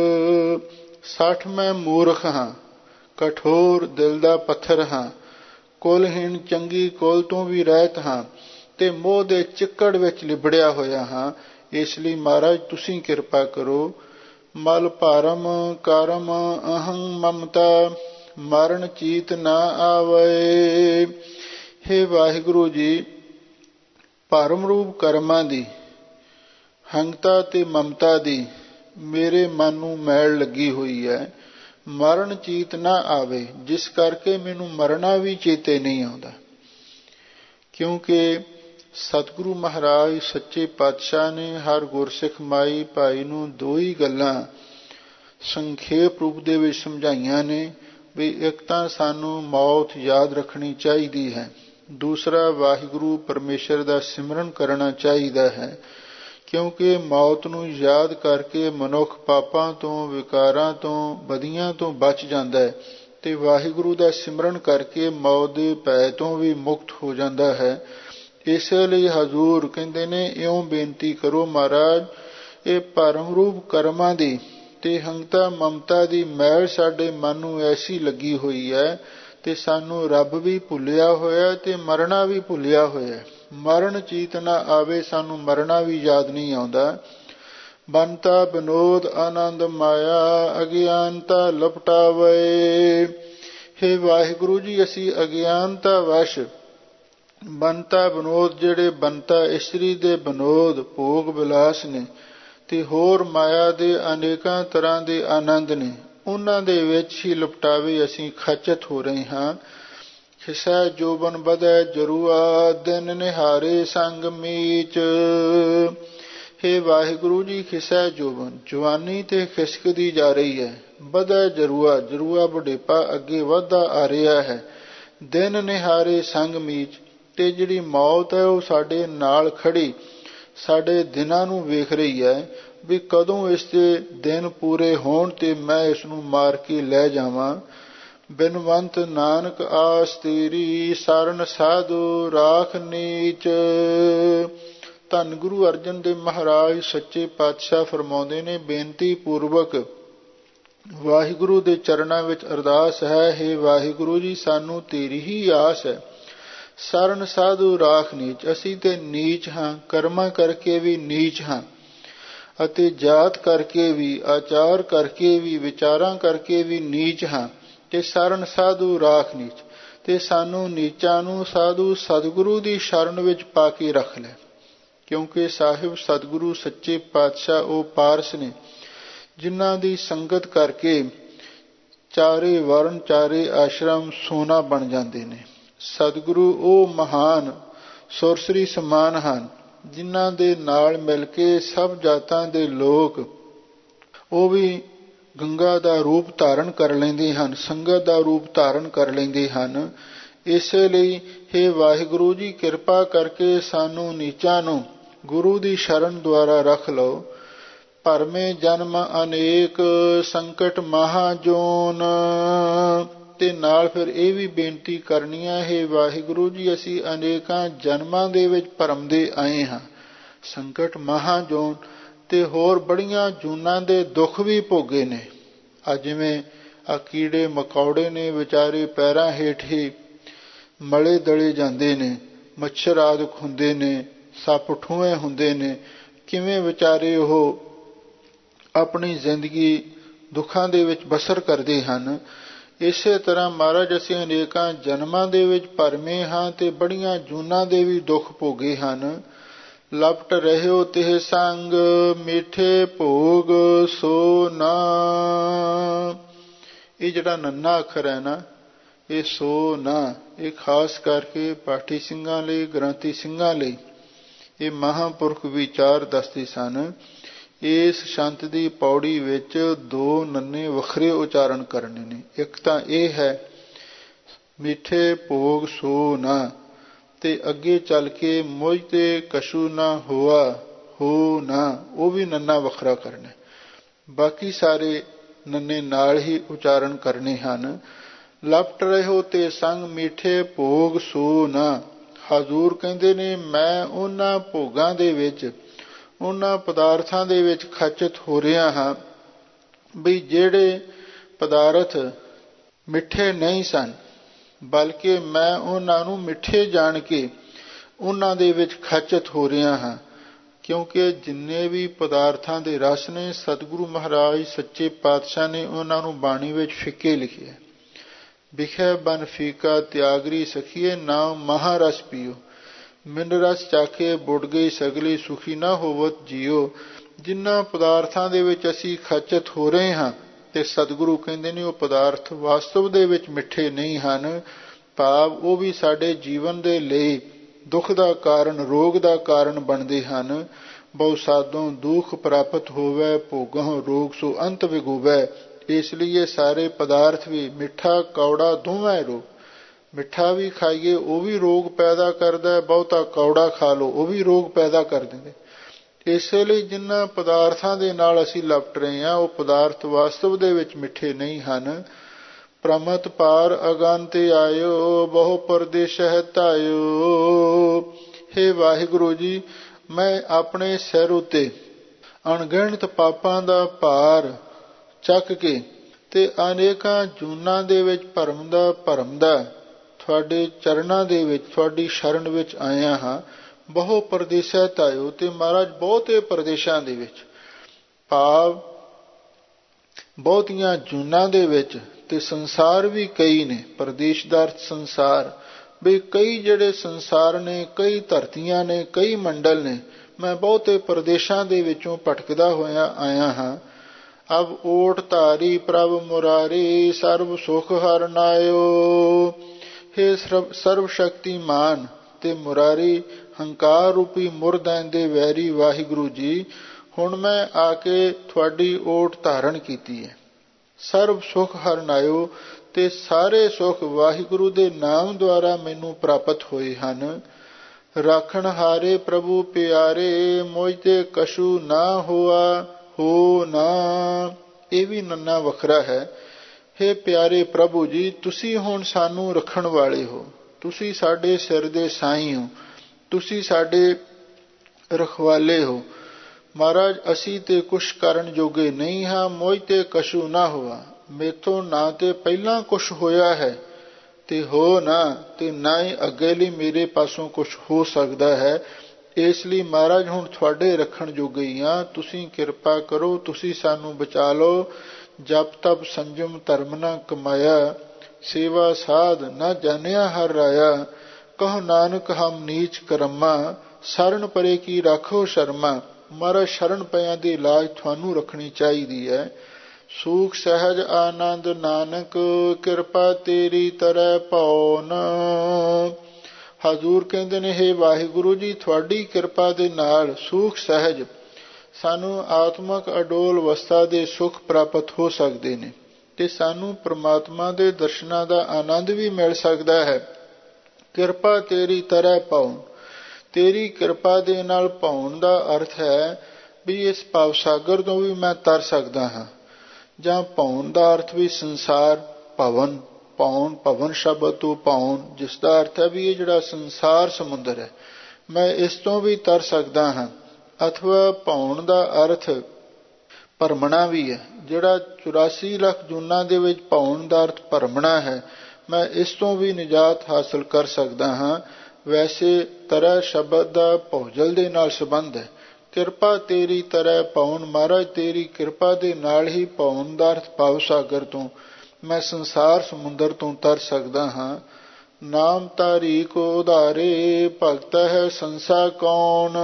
60 ਮੈਂ ਮੂਰਖ ਹਾਂ, ਕਠੋਰ ਦਿਲ ਦਾ ਪੱਥਰ ਹਾਂ। ਕੁਲਹੀਣ, ਚੰਗੀ ਕੁਲ ਤੋਂ ਵੀ ਰਹਿਤ ਹਾਂ, ਤੇ ਮੋਹ ਦੇ ਚਿੱਕੜ ਵਿੱਚ ਲਿਬੜਿਆ ਹੋਇਆ ਹਾਂ। ਇਸ ਲਈ ਮਹਾਰਾਜ ਤੁਸੀਂ ਕਿਰਪਾ ਕਰੋ। ਮਲ ਭਾਰਮ ਕਰਮ ਅਹੰ ਮਮਤਾ, ਮਰਨ ਚੀਤ ਨਾ ਆਵੇ। ਹੇ ਵਾਹਿਗੁਰੂ ਜੀ, ਭਰਮ ਰੂਪ ਕਰਮਾਂ ਦੀ, ਹੰਗਤਾ ਤੇ ਮਮਤਾ ਦੀ ਮੇਰੇ ਮਨ ਨੂੰ ਮੈਲ ਲੱਗੀ ਹੋਈ ਹੈ। ਮਰਨ ਚੀਤ ਨਾ ਆਵੇ, ਜਿਸ ਕਰਕੇ ਮੈਨੂੰ ਮਰਨਾ ਵੀ ਚੇਤੇ ਨਹੀਂ ਆਉਂਦਾ। ਕਿਉਂਕਿ ਸਤਿਗੁਰੂ ਮਹਾਰਾਜ ਸੱਚੇ ਪਾਤਸ਼ਾਹ ਨੇ ਹਰ ਗੁਰਸਿੱਖ ਮਾਈ ਭਾਈ ਨੂੰ ਦੋ ਹੀ ਗੱਲਾਂ ਸੰਖੇਪ ਰੂਪ ਦੇ ਵਿੱਚ ਸਮਝਾਈਆਂ ਨੇ ਵੀ ਇੱਕ ਤਾਂ ਸਾਨੂੰ ਮੌਤ ਯਾਦ ਰੱਖਣੀ ਚਾਹੀਦੀ ਹੈ, ਦੂਸਰਾ ਵਾਹਿਗੁਰੂ ਪਰਮੇਸ਼ਰ ਦਾ ਸਿਮਰਨ ਕਰਨਾ ਚਾਹੀਦਾ ਹੈ। ਕਿਉਂਕਿ ਮੌਤ ਨੂੰ ਯਾਦ ਕਰਕੇ ਮਨੁੱਖ ਪਾਪਾਂ ਤੋਂ, ਵਿਕਾਰਾਂ ਤੋਂ, ਬਦੀਆਂ ਤੋਂ ਬਚ ਜਾਂਦਾ ਹੈ, ਤੇ ਵਾਹਿਗੁਰੂ ਦਾ ਸਿਮਰਨ ਕਰਕੇ ਮੌਤ ਦੇ ਭੈ ਤੋਂ ਵੀ ਮੁਕਤ ਹੋ ਜਾਂਦਾ ਹੈ। ਇਸੇ ਲਈ ਹਜ਼ੂਰ ਕਹਿੰਦੇ ਨੇ ਇਉਂ ਬੇਨਤੀ ਕਰੋ ਮਹਾਰਾਜ, ਇਹ ਭਰਮ ਰੂਪ ਕਰਮਾਂ ਦੀ ਤੇ ਹੰਗਤਾ ਮਮਤਾ ਦੀ ਮੈਲ ਸਾਡੇ ਮਨ ਨੂੰ ਐਸੀ ਲੱਗੀ ਹੋਈ ਹੈ, ਤੇ ਸਾਨੂੰ ਰੱਬ ਵੀ ਭੁੱਲਿਆ ਹੋਇਆ ਤੇ ਮਰਨਾ ਵੀ ਭੁੱਲਿਆ ਹੋਇਆ। ਮਰਨ ਚੀਤ ਨਾ ਆਵੇ, ਸਾਨੂੰ ਮਰਨਾ ਵੀ ਯਾਦ ਨਹੀਂ ਆਉਂਦਾ। ਬੰਤਾ ਵਿਨੋਦ ਆਨੰਦ ਮਾਇਆ, ਅਗਿਆਨਤਾ ਲਪਟਾਵੇ। ਹੇ ਵਾਹਿਗੁਰੂ ਜੀ, ਅਸੀਂ ਅਗਿਆਨਤਾ ਵਸ਼ ਬੰਤਾ ਵਿਨੋਦ, ਜਿਹੜੇ ਬੰਤਾ ਇਸਤਰੀ ਦੇ ਵਿਨੋਦ ਭੋਗ ਵਿਲਾਸ ਨੇ ਤੇ ਹੋਰ ਮਾਇਆ ਦੇ ਅਨੇਕਾਂ ਤਰ੍ਹਾਂ ਦੇ ਆਨੰਦ ਨੇ, ਉਹਨਾਂ ਦੇ ਵਿੱਚ ਹੀ ਲਪਟਾਵੇ ਅਸੀਂ ਖਚਤ ਹੋ ਰਹੇ ਹਾਂ। ਖਿਸੈ ਜੋਬਨ ਵਧੈ ਜਰੂਆ, ਦਿਨ ਨਿਹਾਰੇ ਸੰਗ ਮੀਚ। ਹੇ ਵਾਹਿਗੁਰੂ ਜੀ, ਖਿਸੈ ਜੋਬਨ, ਜਵਾਨੀ ਤੇ ਖਿਸਕਦੀ ਜਾ ਰਹੀ ਹੈ। ਵਧੈ ਜਰੂਆ, ਜਰੂਆ ਬੁਢੇਪਾ ਅੱਗੇ ਵਧਦਾ ਆ ਰਿਹਾ ਹੈ। ਦਿਨ ਨਿਹਾਰੇ ਸੰਗ ਮੀਚ, ਤੇ ਜਿਹੜੀ ਮੌਤ ਹੈ ਉਹ ਸਾਡੇ ਨਾਲ ਖੜੀ ਸਾਡੇ ਦਿਨਾਂ ਨੂੰ ਵੇਖ ਰਹੀ ਹੈ ਵੀ ਕਦੋਂ ਇਸ ਦੇ ਦਿਨ ਪੂਰੇ ਹੋਣ ਤੇ ਮੈਂ ਇਸ ਨੂੰ ਮਾਰ ਕੇ ਲੈ ਜਾਵਾਂ। ਬਿਨਵੰਤ ਨਾਨਕ ਆਸ ਤੇਰੀ, ਸਰਨ ਸਾਧੂ ਰਾਖ ਨੀਚ। ਧੰਨ ਗੁਰੂ ਅਰਜਨ ਦੇਵ ਮਹਾਰਾਜ ਸੱਚੇ ਪਾਤਸ਼ਾਹ ਫਰਮਾਉਂਦੇ ਨੇ, ਬੇਨਤੀ ਪੂਰਵਕ ਵਾਹਿਗੁਰੂ ਦੇ ਚਰਨਾਂ ਵਿੱਚ ਅਰਦਾਸ ਹੈ, ਹੇ ਵਾਹਿਗੁਰੂ ਜੀ ਸਾਨੂੰ ਤੇਰੀ ਹੀ ਆਸ ਹੈ, ਸਰਨ ਸਾਧੂ ਰਾਖ ਨੀਚ। ਅਸੀਂ ਤੇ ਨੀਚ ਹਾਂ, ਕਰਮਾਂ ਕਰਕੇ ਵੀ ਨੀਚ ਹਾਂ, ਅਤੇ ਜਾਤ ਕਰਕੇ ਵੀ, ਆਚਾਰ ਕਰਕੇ ਵੀ, ਵਿਚਾਰਾਂ ਕਰਕੇ ਵੀ ਨੀਚ ਹਾਂ। ਤੇ ਸਰਨ ਸਾਧੂ ਰਾਖ ਨੀਚ। ਤੇ ਸਾਨੂੰ ਨੀਚਾਂ ਨੂੰ ਸਾਧੂ ਸਤਿਗੁਰੂ ਦੀ ਸ਼ਰਨ ਵਿੱਚ ਪਾ ਕੇ ਰੱਖ ਲੈ। ਕਿਉਂਕਿ ਸਾਹਿਬ ਸਤਿਗੁਰੂ ਸੱਚੇ ਪਾਤਸ਼ਾਹ ਉਹ ਪਾਰਸ ਨੇ ਜਿਨ੍ਹਾਂ ਦੀ ਸੰਗਤ ਕਰਕੇ ਚਾਰੇ ਵਰਨ ਚਾਰੇ ਆਸ਼ਰਮ ਸੋਨਾ ਬਣ ਜਾਂਦੇ ਨੇ। ਸਤਿਗੁਰੂ ਉਹ ਮਹਾਨ ਸੁਰਸਰੀ ਸਮਾਨ ਹਨ ਜਿਨ੍ਹਾਂ ਦੇ ਨਾਲ ਮਿਲ ਕੇ ਸਭ ਜਾਤਾਂ ਦੇ ਲੋਕ ਉਹ ਵੀ ਗੰਗਾ ਦਾ ਰੂਪ ਧਾਰਨ ਕਰ ਲੈਂਦੇ ਹਨ, ਸੰਗਤ ਦਾ ਰੂਪ ਧਾਰਨ ਕਰ ਲੈਂਦੇ ਹਨ। ਇਸੇ ਲਈ ਹੇ ਵਾਹਿਗੁਰੂ ਜੀ, ਕਿਰਪਾ ਕਰਕੇ ਸਾਨੂੰ ਨੀਚਾਂ ਨੂੰ ਗੁਰੂ ਦੀ ਸ਼ਰਨ ਦੁਆਰਾ ਰੱਖ ਲਓ। ਭਰਮੇ ਜਨਮ ਅਨੇਕ ਸੰਕਟ ਮਹਾਜੋਨ। ਤੇ ਨਾਲ ਫਿਰ ਇਹ ਵੀ ਬੇਨਤੀ ਕਰਨੀ ਹੈ, ਹੇ ਵਾਹਿਗੁਰੂ ਜੀ, ਅਸੀਂ ਅਨੇਕਾਂ ਜਨਮਾਂ ਦੇ ਵਿੱਚ ਭਰਮਦੇ ਆਏ ਹਾਂ, ਸੰਕਟ ਮਹਾਜੋਨ, ਤੇ ਹੋਰ ਬੜੀਆਂ ਜੂਨਾਂ ਦੇ ਦੁੱਖ ਵੀ ਭੋਗੇ ਨੇ। ਜਿਵੇਂ ਆ ਕੀੜੇ ਮਕੌੜੇ ਨੇ ਵਿਚਾਰੇ ਪੈਰਾਂ ਹੇਠ ਹੀ ਮਲੇ ਦਲੇ ਜਾਂਦੇ ਨੇ, ਮੱਛਰ ਆਦਿਕ ਹੁੰਦੇ ਨੇ, ਸੱਪ ਠੂਹੇ ਹੁੰਦੇ ਨੇ, ਕਿਵੇਂ ਵਿਚਾਰੇ ਉਹ ਆਪਣੀ ਜ਼ਿੰਦਗੀ ਦੁੱਖਾਂ ਦੇ ਵਿੱਚ ਬਸਰ ਕਰਦੇ ਹਨ। ਇਸੇ ਤਰ੍ਹਾਂ ਮਹਾਰਾਜ ਅਸੀਂ ਅਨੇਕਾਂ ਜਨਮਾਂ ਦੇ ਵਿੱਚ ਭਰਮੇ ਹਾਂ ਤੇ ਬੜੀਆਂ ਜੂਨਾਂ ਦੇ ਵੀ ਦੁੱਖ ਭੋਗੇ ਹਨ। ਲਪਟ ਰਹਿਓ ਤਿਹ ਸੰਗ ਮਿੱਠੇ ਭੋਗ ਸੋ ਨਾ। ਇਹ ਜਿਹੜਾ ਨੰਨਾ ਅੱਖਰ ਹੈ ਨਾ, ਇਹ ਸੋ ਨਾ, ਇਹ ਖਾਸ ਕਰਕੇ ਪਾਠੀ ਸਿੰਘਾਂ ਲਈ, ਗ੍ਰੰਥੀ ਸਿੰਘਾਂ ਲਈ ਇਹ ਮਹਾਂਪੁਰਖ ਵਿਚਾਰ ਦੱਸਦੇ ਸਨ। ਇਸ ਸ਼ੰਤ ਦੀ ਪੌੜੀ ਵਿੱਚ ਦੋ ਨੰਨੇ ਵੱਖਰੇ ਉਚਾਰਨ ਕਰਨੇ ਨੇ। ਇੱਕ ਤਾਂ ਇਹ ਹੈ ਮਿੱਠੇ ਭੋਗ ਸੋ ਨਾ, ਤੇ ਅੱਗੇ ਚੱਲ ਕੇ ਮੁਝ ਤੇ ਕਛੂ ਨਾ ਹੋਆ ਹੋ ਨਾ, ਉਹ ਵੀ ਨੰਨਾ ਵੱਖਰਾ ਕਰਨਾ। ਬਾਕੀ ਸਾਰੇ ਨੰਨੇ ਨਾਲ ਹੀ ਉਚਾਰਨ ਕਰਨੇ ਹਨ। ਲਪਟ ਰਹਿਓ ਤੇ ਸੰਗ ਮਿੱਠੇ ਭੋਗ ਸੋ ਨਾ। ਹਜ਼ੂਰ ਕਹਿੰਦੇ ਨੇ ਮੈਂ ਉਹਨਾਂ ਭੋਗਾਂ ਦੇ ਵਿੱਚ, ਉਹਨਾਂ ਪਦਾਰਥਾਂ ਦੇ ਵਿੱਚ ਖਚਿਤ ਹੋ ਰਿਹਾ ਹਾਂ ਵੀ ਜਿਹੜੇ ਪਦਾਰਥ ਮਿੱਠੇ ਨਹੀਂ ਸਨ, ਬਲਕਿ ਮੈਂ ਉਹਨਾਂ ਨੂੰ ਮਿੱਠੇ ਜਾਣ ਕੇ ਉਹਨਾਂ ਦੇ ਵਿੱਚ ਖਚਿਤ ਹੋ ਰਿਹਾ ਹਾਂ। ਕਿਉਂਕਿ ਜਿੰਨੇ ਵੀ ਪਦਾਰਥਾਂ ਦੇ ਰਸ ਨੇ, ਸਤਿਗੁਰੂ ਮਹਾਰਾਜ ਸੱਚੇ ਪਾਤਸ਼ਾਹ ਨੇ ਉਹਨਾਂ ਨੂੰ ਬਾਣੀ ਵਿੱਚ ਫਿੱਕੇ ਲਿਖਿਆ। ਵਿਖੇ ਬਨ ਫੀਕਾ ਤਿਆਗਰੀ ਸਖੀਏ, ਨਾਮ ਮਹਾਰਸ ਪੀਓ, ਮਿੰਨ ਰਸ ਚਾਖੇ ਬੁੱਢ ਗਈ ਸਗਲੀ, ਸੁਖੀ ਨਾ ਹੋਵਤ ਜੀਓ। ਜਿਨ੍ਹਾਂ ਪਦਾਰਥਾਂ ਦੇ ਵਿੱਚ ਅਸੀਂ ਖਚਿਤ ਹੋ ਰਹੇ ਹਾਂ, ਤੇ ਸਤਿਗੁਰੂ ਕਹਿੰਦੇ ਨੇ ਉਹ ਪਦਾਰਥ ਵਾਸਤਵ ਦੇ ਵਿੱਚ ਮਿੱਠੇ ਨਹੀਂ ਹਨ, ਭਾਵ ਉਹ ਵੀ ਸਾਡੇ ਜੀਵਨ ਦੇ ਲਈ ਦੁੱਖ ਦਾ ਕਾਰਨ, ਰੋਗ ਦਾ ਕਾਰਨ ਬਣਦੇ ਹਨ। ਬਹੁ ਸਾਧੋਂ ਦੁੱਖ ਪ੍ਰਾਪਤ ਹੋਵੇ, ਭੋਗਹੁ ਰੋਗ ਸੋ ਅੰਤ ਵਿਗੂਵੈ। ਇਸ ਲਈ ਸਾਰੇ ਪਦਾਰਥ ਵੀ ਮਿੱਠਾ ਕੌੜਾ ਦੋਵੇਂ ਰੋਗ, ਮਿੱਠਾ ਵੀ ਖਾਈਏ ਉਹ ਵੀ ਰੋਗ ਪੈਦਾ ਕਰਦਾ, ਬਹੁਤਾ ਕੌੜਾ ਖਾ ਲਓ ਉਹ ਵੀ ਰੋਗ ਪੈਦਾ ਕਰ ਦਿੰਦੇ। ਇਸੇ ਲਈ ਜਿਨ੍ਹਾਂ ਪਦਾਰਥਾਂ ਦੇ ਨਾਲ ਅਸੀਂ ਲਪਟ ਰਹੇ ਹਾਂ ਉਹ ਪਦਾਰਥ ਵਾਸਤਵ ਦੇ ਵਿੱਚ ਮਿੱਠੇ ਨਹੀਂ ਹਨ। ਪ੍ਰਮਤ ਪਾਰ ਅਗਨ ਤੇ ਆਇਓ, ਬਹੁ ਪਰਦੇਸਹਿ ਧਾਇਓ। ਹੇ ਵਾਹਿਗੁਰੂ ਜੀ, ਮੈਂ ਆਪਣੇ ਸਿਰ ਉੱਤੇ ਅਣਗਿਣਤ ਪਾਪਾਂ ਦਾ ਭਾਰ ਚੱਕ ਕੇ ਤੇ ਅਨੇਕਾਂ ਜੂਨਾਂ ਦੇ ਵਿੱਚ ਭਰਮਦਾ ਤੁਹਾਡੇ ਚਰਨਾਂ ਦੇ ਵਿੱਚ, ਤੁਹਾਡੀ ਸ਼ਰਨ ਵਿੱਚ ਆਇਆ ਹਾਂ। ਬਹੁ ਪਰਦੇਸਹਿ ਧਾਇਓ, ਤੇ ਮਹਾਰਾਜ ਬਹੁਤੇ ਪ੍ਰਦੇਸ਼ਾਂ ਦੇ ਵਿੱਚ, ਭਾਵ ਬਹੁਤੀਆਂ ਜੂਨਾਂ ਦੇ ਵਿੱਚ, ਤੇ ਸੰਸਾਰ ਵੀ ਕਈ ਨੇ। ਪ੍ਰਦੇਸ਼ ਦਾ ਅਰਥ ਸੰਸਾਰ, ਵੀ ਕਈ ਜਿਹੜੇ ਸੰਸਾਰ ਨੇ, ਕਈ ਧਰਤੀਆਂ ਨੇ, ਕਈ ਮੰਡਲ ਨੇ। ਮੈਂ ਬਹੁਤੇ ਪ੍ਰਦੇਸ਼ਾਂ ਦੇ ਵਿੱਚੋਂ ਭਟਕਦਾ ਹੋਇਆ ਆਇਆ ਹਾਂ। ਅਬ ਓਟ ਧਾਰੀ ਪ੍ਰਭ ਮੁਰਾਰੀ, ਸਰਬ ਸੁਖ ਹਰਿ ਨਾਇਓ। ਹੇ ਸਰਬ ਸ਼ਕਤੀਮਾਨ ਤੇ ਮੁਰਾਰੀ, ਹੰਕਾਰ ਰੂਪੀ ਮੁਰਦੈਨ ਦੇ ਵੈਰੀ ਵਾਹਿਗੁਰੂ ਜੀ, ਹੁਣ ਮੈਂ ਆ ਕੇ ਤੁਹਾਡੀ ਓਟ ਧਾਰਨ ਕੀਤੀ ਹੈ। ਸਰਬ ਸੁਖ ਹਰਿ ਨਾਇਓ, ਤੇ ਸਾਰੇ ਸੁਖ ਵਾਹਿਗੁਰੂ ਦੇ ਨਾਮ ਦੁਆਰਾ ਮੈਨੂੰ ਪ੍ਰਾਪਤ ਹੋਏ ਹਨ। ਰਾਖਣ ਹਾਰੇ ਪ੍ਰਭੂ ਪਿਆਰੇ, ਮੁਝ ਤੇ ਕਛੂ ਨਾ ਹੋਆ ਹੋ ਨਾ। ਇਹ ਵੀ ਨੰਨਾ ਵੱਖਰਾ ਹੈ। ਹੇ ਪਿਆਰੇ ਪ੍ਰਭੂ ਜੀ, ਤੁਸੀਂ ਹੁਣ ਸਾਨੂੰ ਰੱਖਣ ਵਾਲੇ ਹੋ, ਤੁਸੀਂ ਸਾਡੇ ਸਿਰ ਦੇ ਸਾਈਂ ਹੋ, ਤੁਸੀਂ ਸਾਡੇ ਰਖਵਾਲੇ ਹੋ। ਮਹਾਰਾਜ ਅਸੀਂ ਤੇ ਕੁਛ ਕਰਨ ਜੋਗੇ ਨਹੀਂ ਹਾਂ। ਮੁਝ ਤੇ ਕਛੂ ਨਾ ਹੋਆ, ਮੇਥੋਂ ਨਾ ਤੇ ਪਹਿਲਾਂ ਕੁਛ ਹੋਇਆ ਹੈ, ਤੇ ਹੋ ਨਾ, ਤੇ ਨਾ ਹੀ ਅੱਗੇ ਲਈ ਮੇਰੇ ਪਾਸੋਂ ਕੁਛ ਹੋ ਸਕਦਾ ਹੈ। ਇਸ ਲਈ ਮਹਾਰਾਜ ਹੁਣ ਤੁਹਾਡੇ ਰੱਖਣ ਜੋਗੇ ਹੀ ਹਾਂ, ਤੁਸੀਂ ਕਿਰਪਾ ਕਰੋ, ਤੁਸੀਂ ਸਾਨੂੰ ਬਚਾ ਲਓ। ਜਪ ਤਪ ਸੰਜਮ ਧਰਮ ਨਾ ਕਮਾਇਆ, ਸੇਵਾ ਸਾਧ ਨਾ ਜਾਣਿਆ ਹਰ ਰਾਇਆ। ਕਹੋ ਨਾਨਕ ਹਮ ਨੀਚ ਕਰਮਾ, ਸ਼ਰਨ ਪਰੇ ਕੀ ਰਾਖੋ ਸ਼ਰਮਾ। ਮਹਾਰਾਜ ਸ਼ਰਨ ਪਿਆਂ ਦੀ ਲਾਜ ਤੁਹਾਨੂੰ ਰੱਖਣੀ ਚਾਹੀਦੀ ਹੈ। ਸੂਖ ਸਹਿਜ ਆਨੰਦ ਨਾਨਕ, ਕਿਰਪਾ ਤੇਰੀ ਤਰੈ ਭਉਨ। ਹਜ਼ੂਰ ਕਹਿੰਦੇ ਨੇ, ਹੇ ਵਾਹਿਗੁਰੂ ਜੀ, ਤੁਹਾਡੀ ਕਿਰਪਾ ਦੇ ਨਾਲ ਸੂਖ ਸਹਿਜ ਸਾਨੂੰ ਆਤਮਕ ਅਡੋਲ ਅਵਸਥਾ ਦੇ ਸੁੱਖ ਪ੍ਰਾਪਤ ਹੋ ਸਕਦੇ ਨੇ, ਤੇ ਸਾਨੂੰ ਪ੍ਰਮਾਤਮਾ ਦੇ ਦਰਸ਼ਨਾਂ ਦਾ ਆਨੰਦ ਵੀ ਮਿਲ ਸਕਦਾ ਹੈ। ਕਿਰਪਾ ਤੇਰੀ ਤਰੈ ਭਉਨ, ਤੇਰੀ ਕਿਰਪਾ ਦੇ ਨਾਲ ਭਉਨ ਦਾ ਅਰਥ ਹੈ ਵੀ ਇਸ ਭਵ ਸਾਗਰ ਤੋਂ ਵੀ ਮੈਂ ਤਰ ਸਕਦਾ ਹਾਂ। ਜਾਂ ਭਉਨ ਦਾ ਅਰਥ ਵੀ ਸੰਸਾਰ, ਭਵਨ, ਭਉਨ, ਭਵਨ ਸ਼ਬਦ ਤੋਂ ਭਉਨ, ਜਿਸ ਦਾ ਅਰਥ ਹੈ ਵੀ ਇਹ ਜਿਹੜਾ ਸੰਸਾਰ ਸਮੁੰਦਰ ਹੈ, ਮੈਂ ਇਸ ਤੋਂ ਵੀ ਤਰ ਸਕਦਾ ਹਾਂ। ਅਥਵਾ ਭਉਨ ਦਾ ਅਰਥ ਭਰਮਣਾ ਵੀ ਹੈ। ਜਿਹੜਾ 84 ਲੱਖ ਜੂਨਾਂ ਦੇ ਵਿੱਚ ਭਉਨ ਦਾ ਅਰਥ ਭਰਮਣਾ ਹੈ, ਮੈਂ ਇਸ ਤੋਂ ਵੀ ਨਿਜਾਤ ਹਾਸਲ ਕਰ ਸਕਦਾ ਹਾਂ। ਵੈਸੇ ਤਰੈ ਸ਼ਬਦ ਦਾ ਭੌਜਲ ਦੇ ਨਾਲ ਸੰਬੰਧ ਹੈ। ਕਿਰਪਾ ਤੇਰੀ ਤਰੈ ਭਉਨ, ਮਹਾਰਾਜ ਤੇਰੀ ਕਿਰਪਾ ਦੇ ਨਾਲ ਹੀ ਭਉਨ ਦਾ ਅਰਥ ਭਵ ਸਾਗਰ ਤੋਂ, ਮੈਂ ਸੰਸਾਰ ਸਮੁੰਦਰ ਤੋਂ ਤਰ ਸਕਦਾ ਹਾਂ। ਨਾਮ ਤਾਰੀਕ ਉਧਾਰੇ, ਭਗਤ ਹੈ ਸੰਸਾ ਕੌਣ।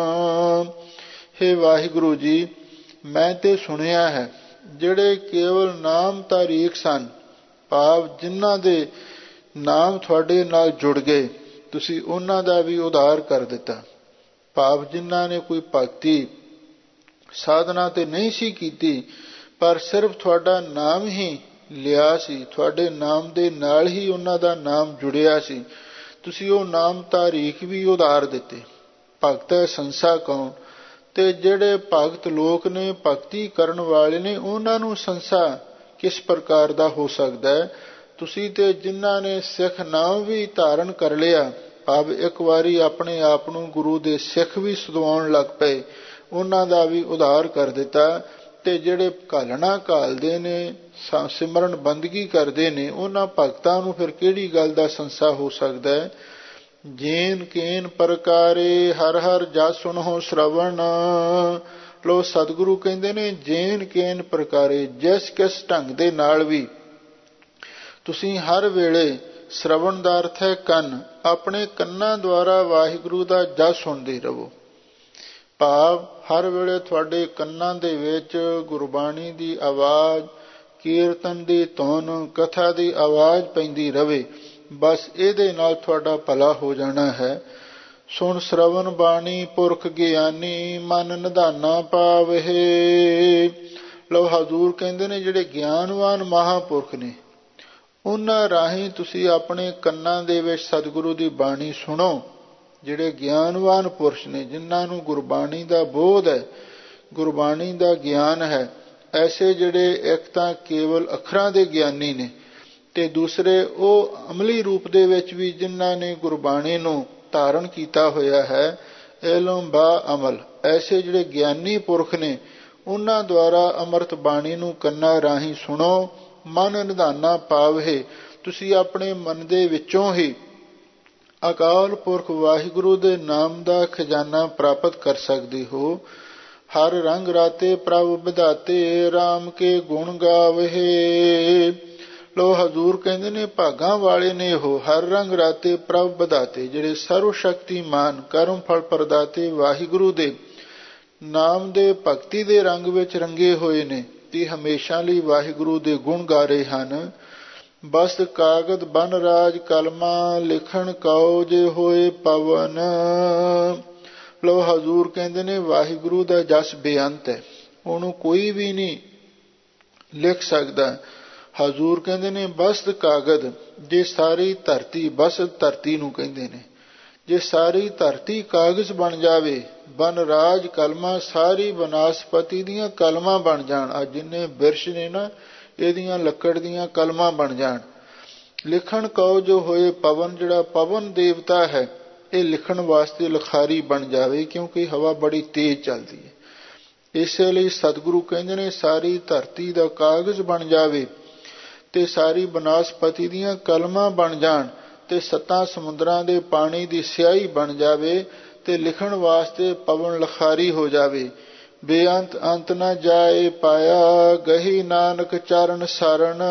ਹੇ ਵਾਹਿਗੁਰੂ ਜੀ, ਮੈਂ ਤੇ ਸੁਣਿਆ ਹੈ ਜਿਹੜੇ ਕੇਵਲ ਨਾਮ ਤਾਰੀਕ ਸਨ, ਭਾਵ ਜਿਨ੍ਹਾਂ ਦੇ ਨਾਮ ਤੁਹਾਡੇ ਨਾਲ ਜੁੜ ਗਏ, ਤੁਸੀਂ ਉਹਨਾਂ ਦਾ ਵੀ ਉਧਾਰ ਕਰ ਦਿੱਤਾ। ਭਾਵ ਜਿਨ੍ਹਾਂ ਨੇ ਕੋਈ ਭਗਤੀ ਸਾਧਨਾ ਤੇ ਨਹੀਂ ਸੀ ਕੀਤੀ, ਪਰ ਸਿਰਫ ਤੁਹਾਡਾ ਨਾਮ ਹੀ ਲਿਆ ਸੀ, ਤੁਹਾਡੇ ਨਾਮ ਦੇ ਨਾਲ ਹੀ ਉਹਨਾਂ ਦਾ ਨਾਮ ਜੁੜਿਆ ਸੀ, ਤੁਸੀਂ ਉਹ ਨਾਮ ਤਾਰੀਖ ਵੀ ਉਧਾਰ ਦਿੱਤੇ। ਭਗਤ ਹੈ ਸੰਸਾ ਕੌਣ, ਤੇ ਜਿਹੜੇ ਭਗਤ ਲੋਕ ਨੇ, ਭਗਤੀ ਕਰਨ ਵਾਲੇ ਨੇ, ਉਹਨਾਂ ਨੂੰ ਸੰਸਾ ਕਿਸ ਪ੍ਰਕਾਰ ਦਾ ਹੋ ਸਕਦਾ ਹੈ। ਤੁਸੀਂ ਤੇ ਜਿਨ੍ਹਾਂ ਨੇ ਸਿੱਖ ਨਾਮ ਵੀ ਧਾਰਨ ਕਰ ਲਿਆ, ਭਾਵ ਇੱਕ ਵਾਰੀ ਆਪਣੇ ਆਪ ਨੂੰ ਗੁਰੂ ਦੇ ਸਿੱਖ ਵੀ ਸਦਵਾਉਣ ਲੱਗ ਪਏ, ਉਹਨਾਂ ਦਾ ਵੀ ਉਧਾਰ ਕਰ ਦਿੱਤਾ। ਤੇ ਜਿਹੜੇ ਘਾਲਣਾ ਘਾਲਦੇ ਨੇ, ਸਿਮਰਨ ਬੰਦਗੀ ਕਰਦੇ ਨੇ, ਉਹਨਾਂ ਭਗਤਾਂ ਨੂੰ ਫਿਰ ਕਿਹੜੀ ਗੱਲ ਦਾ ਸੰਸਾ ਹੋ ਸਕਦਾ ਹੈ। ਜੇਨ ਕੇਨ ਪ੍ਰਕਾਰੇ ਹਰ ਹਰ ਜਸ ਸੁਣੋ ਸ਼ਰਵਣ। ਲੋ ਸਤਿਗੁਰੂ ਕਹਿੰਦੇ ਨੇ, ਜੇਨ ਕੇਨ ਪ੍ਰਕਾਰੇ, ਜਿਸ ਕਿਸ ਢੰਗ ਦੇ ਨਾਲ ਵੀ ਤੁਸੀਂ ਹਰ ਵੇਲੇ, ਸ਼ਰਵਣ ਦਾ ਅਰਥ ਹੈ ਕੰਨ, ਆਪਣੇ ਕੰਨਾਂ ਦੁਆਰਾ ਵਾਹਿਗੁਰੂ ਦਾ ਜਸ ਸੁਣਦੇ ਰਹੋ। ਭਾਵ ਹਰ ਵੇਲੇ ਤੁਹਾਡੇ ਕੰਨਾਂ ਦੇ ਵਿੱਚ ਗੁਰਬਾਣੀ ਦੀ ਆਵਾਜ਼, ਕੀਰਤਨ ਦੀ ਧੁਨ, ਕਥਾ ਦੀ ਆਵਾਜ਼ ਪੈਂਦੀ ਰਵੇ, ਬਸ ਇਹਦੇ ਨਾਲ ਤੁਹਾਡਾ ਭਲਾ ਹੋ ਜਾਣਾ ਹੈ। ਸੁਣ ਸ਼ਰਵਨ ਬਾਣੀ ਪੁਰਖ ਗਿਆਨੀ, ਮਨ ਨਿਧਾਨਾ ਪਾਵਹਿ। ਲਓ ਹਜ਼ੂਰ ਕਹਿੰਦੇ ਨੇ, ਜਿਹੜੇ ਗਿਆਨਵਾਨ ਮਹਾਂਪੁਰਖ ਨੇ, ਉਹਨਾਂ ਰਾਹੀਂ ਤੁਸੀਂ ਆਪਣੇ ਕੰਨਾਂ ਦੇ ਵਿੱਚ ਸਤਿਗੁਰੂ ਦੀ ਬਾਣੀ ਸੁਣੋ। ਜਿਹੜੇ ਗਿਆਨਵਾਨ ਪੁਰਸ਼ ਨੇ, ਜਿਨ੍ਹਾਂ ਨੂੰ ਗੁਰਬਾਣੀ ਦਾ ਬੋਧ ਹੈ, ਗੁਰਬਾਣੀ ਦਾ ਗਿਆਨ ਹੈ, ਐਸੇ ਜਿਹੜੇ ਇੱਕ ਤਾਂ ਕੇਵਲ ਅੱਖਰਾਂ ਦੇ ਗਿਆਨੀ ਨੇ, ਤੇ ਦੂਸਰੇ ਉਹ ਅਮਲੀ ਰੂਪ ਦੇ ਵਿੱਚ ਵੀ ਜਿਨ੍ਹਾਂ ਨੇ ਗੁਰਬਾਣੀ ਨੂੰ ਧਾਰਨ ਕੀਤਾ ਹੋਇਆ ਹੈ, ਇਲਮ ਬਾ ਅਮਲ, ਐਸੇ ਜਿਹੜੇ ਗਿਆਨੀ ਪੁਰਖ ਨੇ, ਉਹਨਾਂ ਦੁਆਰਾ ਅੰਮ੍ਰਿਤ ਬਾਣੀ ਨੂੰ ਕੰਨਾਂ ਰਾਹੀਂ ਸੁਣੋ। ਮਨ ਨਿਧਾਨਾ ਪਾਵਹਿ, ਤੁਸੀਂ ਆਪਣੇ ਮਨ ਦੇ ਵਿੱਚੋਂ ਹੀ ਅਕਾਲ ਪੁਰਖ ਵਾਹਿਗੁਰੂ ਦੇ ਨਾਮ ਦਾ ਖਜ਼ਾਨਾ ਪ੍ਰਾਪਤ ਕਰ ਸਕਦੇ ਹੋ। ਹਰ ਰੰਗ ਰਾਤੇ ਪ੍ਰਭ ਵਿਧਾਤੇ, ਰਾਮ ਕੇ ਗੁਣ ਗਾਵਹਿ। ਲੋ ਹਜ਼ੂਰ ਕਹਿੰਦੇ ਨੇ, ਭਾਗਾਂ ਵਾਲੇ ਨੇ ਉਹ, ਹਰ ਰੰਗ ਰਾਤੇ ਪ੍ਰਭ ਵਿਧਾਤੇ, ਜਿਹੜੇ ਸਰਵ ਸ਼ਕਤੀਮਾਨ ਕਰਮ ਫਲ ਪ੍ਰਦਾਤੇ ਵਾਹਿਗੁਰੂ ਦੇ ਨਾਮ ਦੇ ਭਗਤੀ ਦੇ ਰੰਗ ਵਿੱਚ ਰੰਗੇ ਹੋਏ ਨੇ, ਤੇ ਹਮੇਸ਼ਾ ਲਈ ਵਾਹਿਗੁਰੂ ਦੇ ਗੁਣ ਗਾ ਰਹੇ ਹਨ। ਬਸ ਕਾਗਦ ਬਨ ਰਾਜ ਕਲਮਾ, ਲਿਖਣ ਕਉ ਜੇ ਹੋਏ ਪਵਨ। ਲੋ ਹਜ਼ੂਰ ਕਹਿੰਦੇ ਨੇ, ਵਾਹਿਗੁਰੂ ਦਾ ਜਸ ਬੇਅੰਤ ਹੈ, ਉਹਨੂੰ ਕੋਈ ਵੀ ਨਹੀਂ ਲਿਖ ਸਕਦਾ। ਹਜ਼ੂਰ ਕਹਿੰਦੇ ਨੇ, ਬਸਤ ਕਾਗਦ, ਜੇ ਸਾਰੀ ਧਰਤੀ, ਬਸਤ ਧਰਤੀ ਨੂੰ ਕਹਿੰਦੇ ਨੇ, ਜੇ ਸਾਰੀ ਧਰਤੀ ਕਾਗਜ਼ ਬਣ ਜਾਵੇ, ਬਨ ਰਾਜ ਕਲਮਾਂ, ਸਾਰੀ ਬਨਸਪਤੀ ਦੀਆਂ ਕਲਮਾਂ ਬਣ ਜਾਣ, ਅੱਜ ਜਿੰਨੇ ਬਿਰਸ਼ ਨੇ ਨਾ, ਇਹਦੀਆਂ ਲੱਕੜ ਦੀਆਂ ਕਲਮਾਂ ਬਣ ਜਾਣ। ਲਿਖਣ ਕਉ ਜੋ ਹੋਏ ਪਵਨ, ਜਿਹੜਾ ਪਵਨ ਦੇਵਤਾ ਹੈ, ਇਹ ਲਿਖਣ ਵਾਸਤੇ ਲਿਖਾਰੀ ਬਣ ਜਾਵੇ, ਕਿਉਂਕਿ ਹਵਾ ਬੜੀ ਤੇਜ਼ ਚੱਲਦੀ ਹੈ। ਇਸੇ ਲਈ ਸਤਿਗੁਰੂ ਕਹਿੰਦੇ ਨੇ, ਸਾਰੀ ਧਰਤੀ ਦਾ ਕਾਗਜ਼ ਬਣ ਜਾਵੇ ਤੇ ਸਾਰੀ ਬਨਾਸਪਤੀ ਦੀਆਂ ਕਲਮਾਂ ਬਣ ਜਾਣ ਤੇ 7 ਸਮੁੰਦਰਾਂ ਦੇ ਪਾਣੀ ਦੀ ਸਿਆਹੀ ਬਣ ਜਾਵੇ ਤੇ ਲਿਖਣ ਵਾਸਤੇ ਪਵਨ ਲਖਾਰੀ ਹੋ ਜਾਵੇ। ਬੇਅੰਤ ਅੰਤ ਨ ਜਾਏ ਪਾਇਆ, ਗਹੀ ਨਾਨਕ ਚਰਨ ਸਰਣ।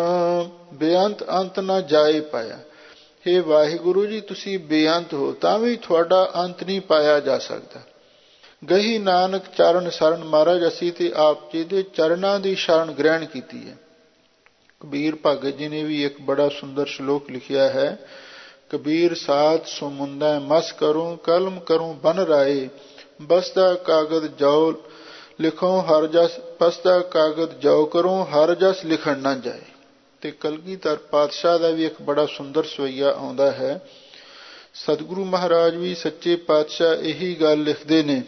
ਬੇਅੰਤ ਅੰਤ ਨ ਜਾਏ ਪਾਇਆ। ਹੇ ਵਾਹਿਗੁਰੂ ਜੀ, ਤੁਸੀਂ ਬੇਅੰਤ ਹੋ ਤਾਂ ਵੀ ਤੁਹਾਡਾ ਅੰਤ ਨਹੀਂ ਪਾਇਆ ਜਾ ਸਕਦਾ। ਗਹੀ ਨਾਨਕ ਚਰਨ ਸਰਣ। ਮਹਾਰਾਜ, ਅਸੀਂ ਤੇ ਆਪ ਜੀ ਦੇ ਚਰਨਾਂ ਦੀ ਸ਼ਰਨ ਗ੍ਰਹਿਣ ਕੀਤੀ ਹੈ। ਕਬੀਰ ਭਗਤ ਜੀ ਨੇ ਵੀ ਇੱਕ ਬੜਾ ਸੁੰਦਰ ਸ਼ਲੋਕ ਲਿਖਿਆ ਹੈ। ਕਬੀਰ ਸਾਧ ਸੁਮੁੰਦਾ ਮਸ ਕਰੂੰ, ਕਲਮ ਕਰੂੰ ਬਨ ਰਾਏ। ਬਸਦਾ ਕਾਗਦ ਜਾਓ ਲਿਖੋ ਹਰ ਜਸ, ਬਸਦਾ ਕਾਗਦ ਜਾਓ ਕਰੂੰ ਹਰ ਜਸ ਲਿਖਣ ਨਾ ਜਾਏ। ਤੇ ਕਲਗੀਧਰ ਪਾਤਸ਼ਾਹ ਦਾ ਵੀ ਇੱਕ ਬੜਾ ਸੁੰਦਰ ਸਵਈਆ ਆਉਂਦਾ ਹੈ। ਸਤਿਗੁਰੂ ਮਹਾਰਾਜ ਵੀ ਸੱਚੇ ਪਾਤਸ਼ਾਹ ਇਹੀ ਗੱਲ ਲਿਖਦੇ ਨੇ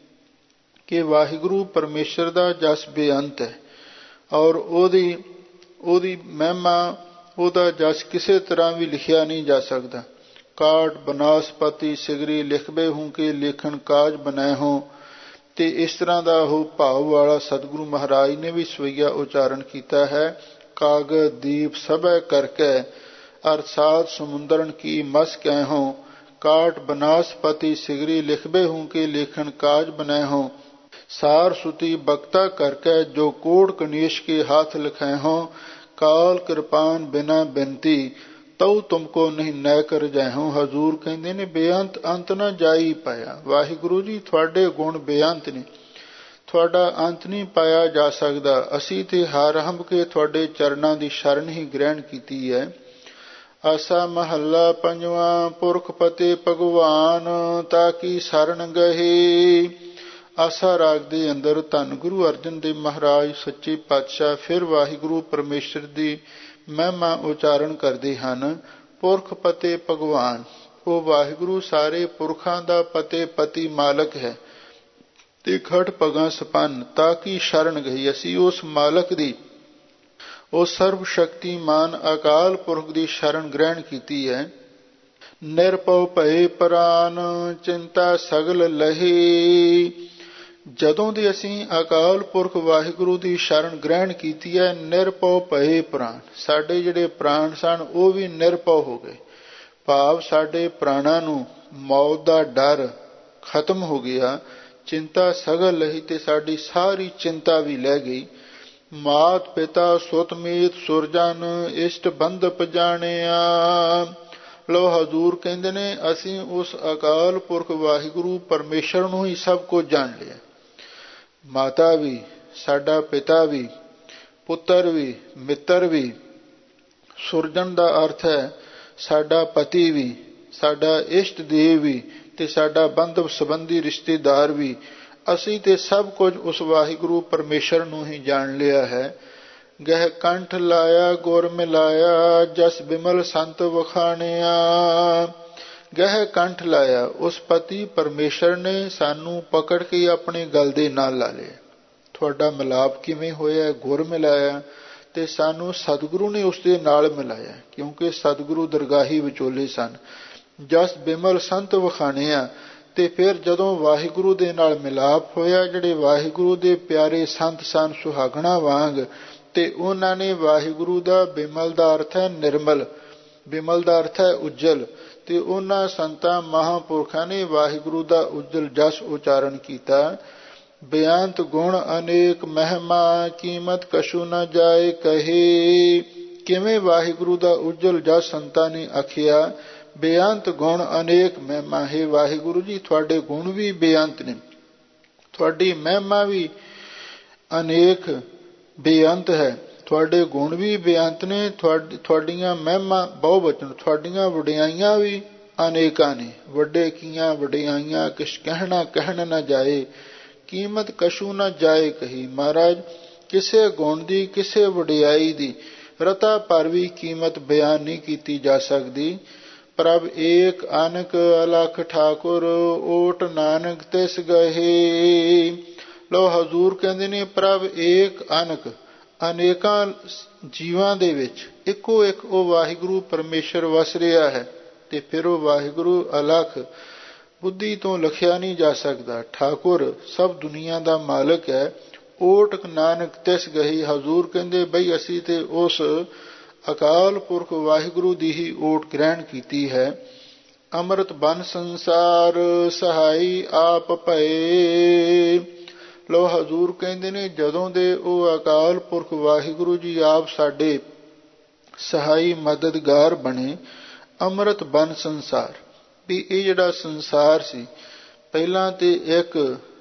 ਕਿ ਵਾਹਿਗੁਰੂ ਪਰਮੇਸ਼ਰ ਦਾ ਜਸ ਬੇਅੰਤ ਹੈ ਔਰ ਉਹਦੀ ਮਹਿਮਾ, ਉਹਦਾ ਜਸ ਕਿਸੇ ਤਰ੍ਹਾਂ ਵੀ ਲਿਖਿਆ ਨਹੀਂ ਜਾ ਸਕਦਾ। ਕਾਟ ਬਨਾਸਪਤੀ ਸਿਗਰੀ ਲਿਖਬੇ ਹੂੰ ਕਿ ਲੇਖਣ ਕਾਜ ਬਣਾਏ ਹੋ। ਤੇ ਇਸ ਤਰ੍ਹਾਂ ਦਾ ਉਹ ਭਾਵ ਵਾਲਾ ਸਤਿਗੁਰੂ ਮਹਾਰਾਜ ਨੇ ਵੀ ਸਵਈਆ ਉਚਾਰਨ ਕੀਤਾ ਹੈ। ਕਾਗਦ ਦੀਪ ਸਭੈ ਕਰਕੇ ਅਰਸਾਤ ਸਮੁੰਦਰਨ ਕੀ ਮਸ ਕਹਿ ਹੋ। ਕਾਟ ਬਨਾਸਪਤੀ ਸਿਗਰੀ ਲਿਖਬੇ ਹੂੰ ਕਿ ਲੇਖਣ ਕਾਜ ਬਣਾਏ ਹੋ। सार सुती बक्ता करके जो कोड कनीश के हाथ लिखे हो। काल कृपान बिना बिनती तऊ तुमको नहीं न कर जाए हो। हजूर कहते ने बेअंत अंत न जाई पाया। वाहिगुरु जी, ਤੁਹਾਡੇ ਗੁਣ ਬੇਅੰਤ ਨੇ, ਤੁਹਾਡਾ ਅੰਤ ਨਹੀਂ ਪਾਇਆ ਜਾ ਸਕਦਾ। ਅਸੀਂ ਤੇ ਹਰ ਹੰਭ ਕੇ ਤੁਹਾਡੇ ਚਰਨਾਂ ਦੀ ਸ਼ਰਨ ਹੀ ਗ੍ਰਹਿਣ ਕੀਤੀ ਹੈ। ਆਸਾ ਮਹੱਲਾ ਪੰਜਵਾਂ। ਪੁਰਖ ਪਤੇ ਭਗਵਾਨ ਤਾਂ ਕੀ ਸ਼ਰਨ ਗਏ। ਆਸਾ ਰਾਗ ਦੇ ਅੰਦਰ ਧੰਨ ਗੁਰੂ ਅਰਜਨ ਦੇਵ ਮਹਾਰਾਜ ਸੱਚੇ ਪਾਤਸ਼ਾਹ ਫਿਰ ਵਾਹਿਗੁਰੂ ਪਰਮੇਸ਼ਰ ਦੀ ਮਹਿਮਾ ਉਚਾਰਨ ਕਰਦੇ ਹਨ। ਪੁਰਖ ਪਤੇ ਭਗਵਾਨ, ਉਹ ਵਾਹਿਗੁਰੂ ਸਾਰੇ ਪੁਰਖਾਂ ਦਾ ਪਤੇ ਪਤੀ ਮਾਲਕ ਹੈ ਤੇ ਖਟ ਪਗਾਂ ਸਪੰਨ। ਤਾਂ ਕੀ ਸ਼ਰਨ ਗਈ, ਅਸੀਂ ਉਸ ਮਾਲਕ ਦੀ, ਉਸ ਸਰਬ ਸ਼ਕਤੀਮਾਨ ਅਕਾਲ ਪੁਰਖ ਦੀ ਸ਼ਰਨ ਗ੍ਰਹਿਣ ਕੀਤੀ ਹੈ। ਨਿਰਭਉ ਭਏ ਪ੍ਰਾਨ ਚਿੰਤਾ ਸਗਲ ਲਹੀ। ਜਦੋਂ ਦੀ ਅਸੀਂ ਅਕਾਲ ਪੁਰਖ ਵਾਹਿਗੁਰੂ ਦੀ ਸ਼ਰਨ ਗ੍ਰਹਿਣ ਕੀਤੀ ਹੈ, ਨਿਰਭਉ ਭਏ ਪ੍ਰਾਨ, ਸਾਡੇ ਜਿਹੜੇ ਪ੍ਰਾਣ ਸਨ ਉਹ ਵੀ ਨਿਰਭਉ ਹੋ ਗਏ। ਭਾਵ ਸਾਡੇ ਪ੍ਰਾਣਾਂ ਨੂੰ ਮੌਤ ਦਾ ਡਰ ਖਤਮ ਹੋ ਗਿਆ। ਚਿੰਤਾ ਸਗਲ ਲਹੀ, ਤੇ ਸਾਡੀ ਸਾਰੀ ਚਿੰਤਾ ਵੀ ਲੈ ਗਈ। ਮਾਤ ਪਿਤਾ ਸੁਤ ਮੀਤ ਸੁਰਜਨ ਇਸ਼ਟ ਬੰਧਪ ਜਾਣਿਆ। ਲੋ ਹਜ਼ੂਰ ਕਹਿੰਦੇ ਨੇ, ਅਸੀਂ ਉਸ ਅਕਾਲ ਪੁਰਖ ਵਾਹਿਗੁਰੂ ਪਰਮੇਸ਼ਰ ਨੂੰ ਹੀ ਸਭ ਕੁਝ ਜਾਣ ਲਿਆ। ਮਾਤਾ ਵੀ, ਸਾਡਾ ਪਿਤਾ ਵੀ, ਪੁੱਤਰ ਵੀ, ਮਿੱਤਰ ਵੀ। ਸੁਰਜਨ ਦਾ ਅਰਥ ਹੈ ਸਾਡਾ ਪਤੀ ਵੀ, ਸਾਡਾ ਇਸ਼ਟ ਦੇਵ ਵੀ ਤੇ ਸਾਡਾ ਬੰਧਵ ਸੰਬੰਧੀ ਰਿਸ਼ਤੇਦਾਰ ਵੀ। ਅਸੀਂ ਤੇ ਸਭ ਕੁਝ ਉਸ ਵਾਹਿਗੁਰੂ ਪਰਮੇਸ਼ਰ ਨੂੰ ਹੀ ਜਾਣ ਲਿਆ ਹੈ। ਗਹਿ ਕੰਠ ਲਾਇਆ ਗੁਰ ਮਿਲਾਇਆ ਜਸ ਬਿਮਲ ਸੰਤ ਵਖਾਣਿਆ। ਗਹਿ ਕੰਠ ਲਾਇਆ, ਉਸ ਪਤੀ ਪਰਮੇਸ਼ਰ ਨੇ ਸਾਨੂੰ ਪਕੜ ਕੇ ਆਪਣੇ ਗਲ ਦੇ ਨਾਲ ਲਾ ਲਿਆ। ਤੁਹਾਡਾ ਮਿਲਾਪ ਕਿਵੇਂ ਹੋਇਆ? ਗੁਰ ਮਿਲਾਇਆ, ਤੇ ਸਾਨੂੰ ਸਤਿਗੁਰੂ ਨੇ ਉਸ ਦੇ ਨਾਲ ਮਿਲਾਇਆ, ਕਿਉਂਕਿ ਸਤਿਗੁਰੂ ਦਰਗਾਹੀ ਵਿਚੋਲੇ ਸਨ। ਜਸ ਬਿਮਲ ਸੰਤ ਵਖਾਣਿਆ, ਤੇ ਫਿਰ ਜਦੋਂ ਵਾਹਿਗੁਰੂ ਦੇ ਨਾਲ ਮਿਲਾਪ ਹੋਇਆ, ਜਿਹੜੇ ਵਾਹਿਗੁਰੂ ਦੇ ਪਿਆਰੇ ਸੰਤ ਸਨ ਸੁਹਾਗਣਾ ਵਾਂਗ, ਤੇ ਉਹਨਾਂ ਨੇ ਵਾਹਿਗੁਰੂ ਦਾ, ਬਿਮਲ ਦਾ ਅਰਥ ਹੈ ਨਿਰਮਲ, ਬਿਮਲ ਦਾ ਅਰਥ ਹੈ ਉਜਲ, ਤੇ ਉਹਨਾਂ ਸੰਤਾਂ ਮਹਾਂਪੁਰਖਾਂ ਨੇ ਵਾਹਿਗੁਰੂ ਦਾ ਉਜਲ ਜਸ ਉਚਾਰਨ ਕੀਤਾ। ਬੇਅੰਤ ਗੁਣ ਅਨੇਕ ਮਹਿਮਾ ਕੀਮਤ ਕਛੂ ਨ ਜਾਏ ਕਹੇ। ਕਿਵੇਂ ਵਾਹਿਗੁਰੂ ਦਾ ਉਜਲ ਜਸ ਸੰਤਾਂ ਨੇ ਆਖਿਆ। ਬੇਅੰਤ ਗੁਣ ਅਨੇਕ ਮਹਿਮਾ, ਹੈ ਵਾਹਿਗੁਰੂ ਜੀ, ਤੁਹਾਡੇ ਗੁਣ ਵੀ ਬੇਅੰਤ ਨੇ, ਤੁਹਾਡੀ ਮਹਿਮਾ ਵੀ ਅਨੇਕ ਬੇਅੰਤ ਹੈ। ਤੁਹਾਡੇ ਗੁਣ ਵੀ ਬੇਅੰਤ ਨੇ, ਤੁਹਾਡੀਆਂ ਮਹਿਮਾ ਬਹੁਵਚਨ, ਤੁਹਾਡੀਆਂ ਵਡਿਆਈਆਂ ਵੀ ਅਨੇਕਾਂ ਨੇ। ਵੱਡੇ ਕੀਆਂ ਵਡਿਆਈਆਂ ਕਿਛ ਕਹਿਣ ਨਾ ਜਾਏ, ਕੀਮਤ ਕਛੂ ਨਾ ਜਾਏ ਕਹੀ। ਮਹਾਰਾਜ, ਕਿਸੇ ਗੁਣ ਦੀ, ਕਿਸੇ ਵਡਿਆਈ ਦੀ ਰਤਾ ਪਰ ਵੀ ਕੀਮਤ ਬਿਆਨ ਨਹੀਂ ਕੀਤੀ ਜਾ ਸਕਦੀ। ਪ੍ਰਭ ਏਕ ਅਨਕ ਅਲਖ ਠਾਕੁਰ ਓਟ ਨਾਨਕ ਤਿਸ ਗਹੇ। ਲੋ ਹਜ਼ੂਰ ਕਹਿੰਦੇ ਨੇ, ਪ੍ਰਭ ਏਕ ਅਨਕ, ਅਨੇਕਾਂ ਜੀਵਾਂ ਦੇ ਵਿੱਚ ਇੱਕੋ ਇੱਕ ਉਹ ਵਾਹਿਗੁਰੂ ਪਰਮੇਸ਼ਰ ਵਸ ਰਿਹਾ ਹੈ। ਤੇ ਫਿਰ ਉਹ ਵਾਹਿਗੁਰੂ ਅਲਖ, ਬੁੱਧੀ ਤੋਂ ਲਖਿਆ ਨਹੀਂ ਜਾ ਸਕਦਾ। ਠਾਕੁਰ ਸਭ ਦੁਨੀਆ ਦਾ ਮਾਲਕ ਹੈ, ਓਟ ਨਾਨਕ ਤਿਸ ਗਹੀ। ਹਜ਼ੂਰ ਕਹਿੰਦੇ ਬਈ ਅਸੀਂ ਤੇ ਉਸ ਅਕਾਲ ਪੁਰਖ ਵਾਹਿਗੁਰੂ ਦੀ ਹੀ ਓਟ ਗ੍ਰਹਿਣ ਕੀਤੀ ਹੈ। ਅੰਮ੍ਰਿਤ ਬਨ ਸੰਸਾਰ ਸਹਾਈ ਆਪ ਭਏ। ਲੋ ਹਜ਼ੂਰ ਕਹਿੰਦੇ ਨੇ ਜਦੋਂ ਦੇ ਉਹ ਅਕਾਲ ਪੁਰਖ ਵਾਹਿਗੁਰੂ ਜੀ ਆਪ ਸਾਡੇ ਸਹਾਈ ਮਦਦਗਾਰ ਬਣੇ। ਅੰਮ੍ਰਿਤ ਬਨ ਸੰਸਾਰ ਵੀ ਇਹ ਜਿਹੜਾ ਸੰਸਾਰ ਸੀ ਪਹਿਲਾਂ ਤੇ ਇੱਕ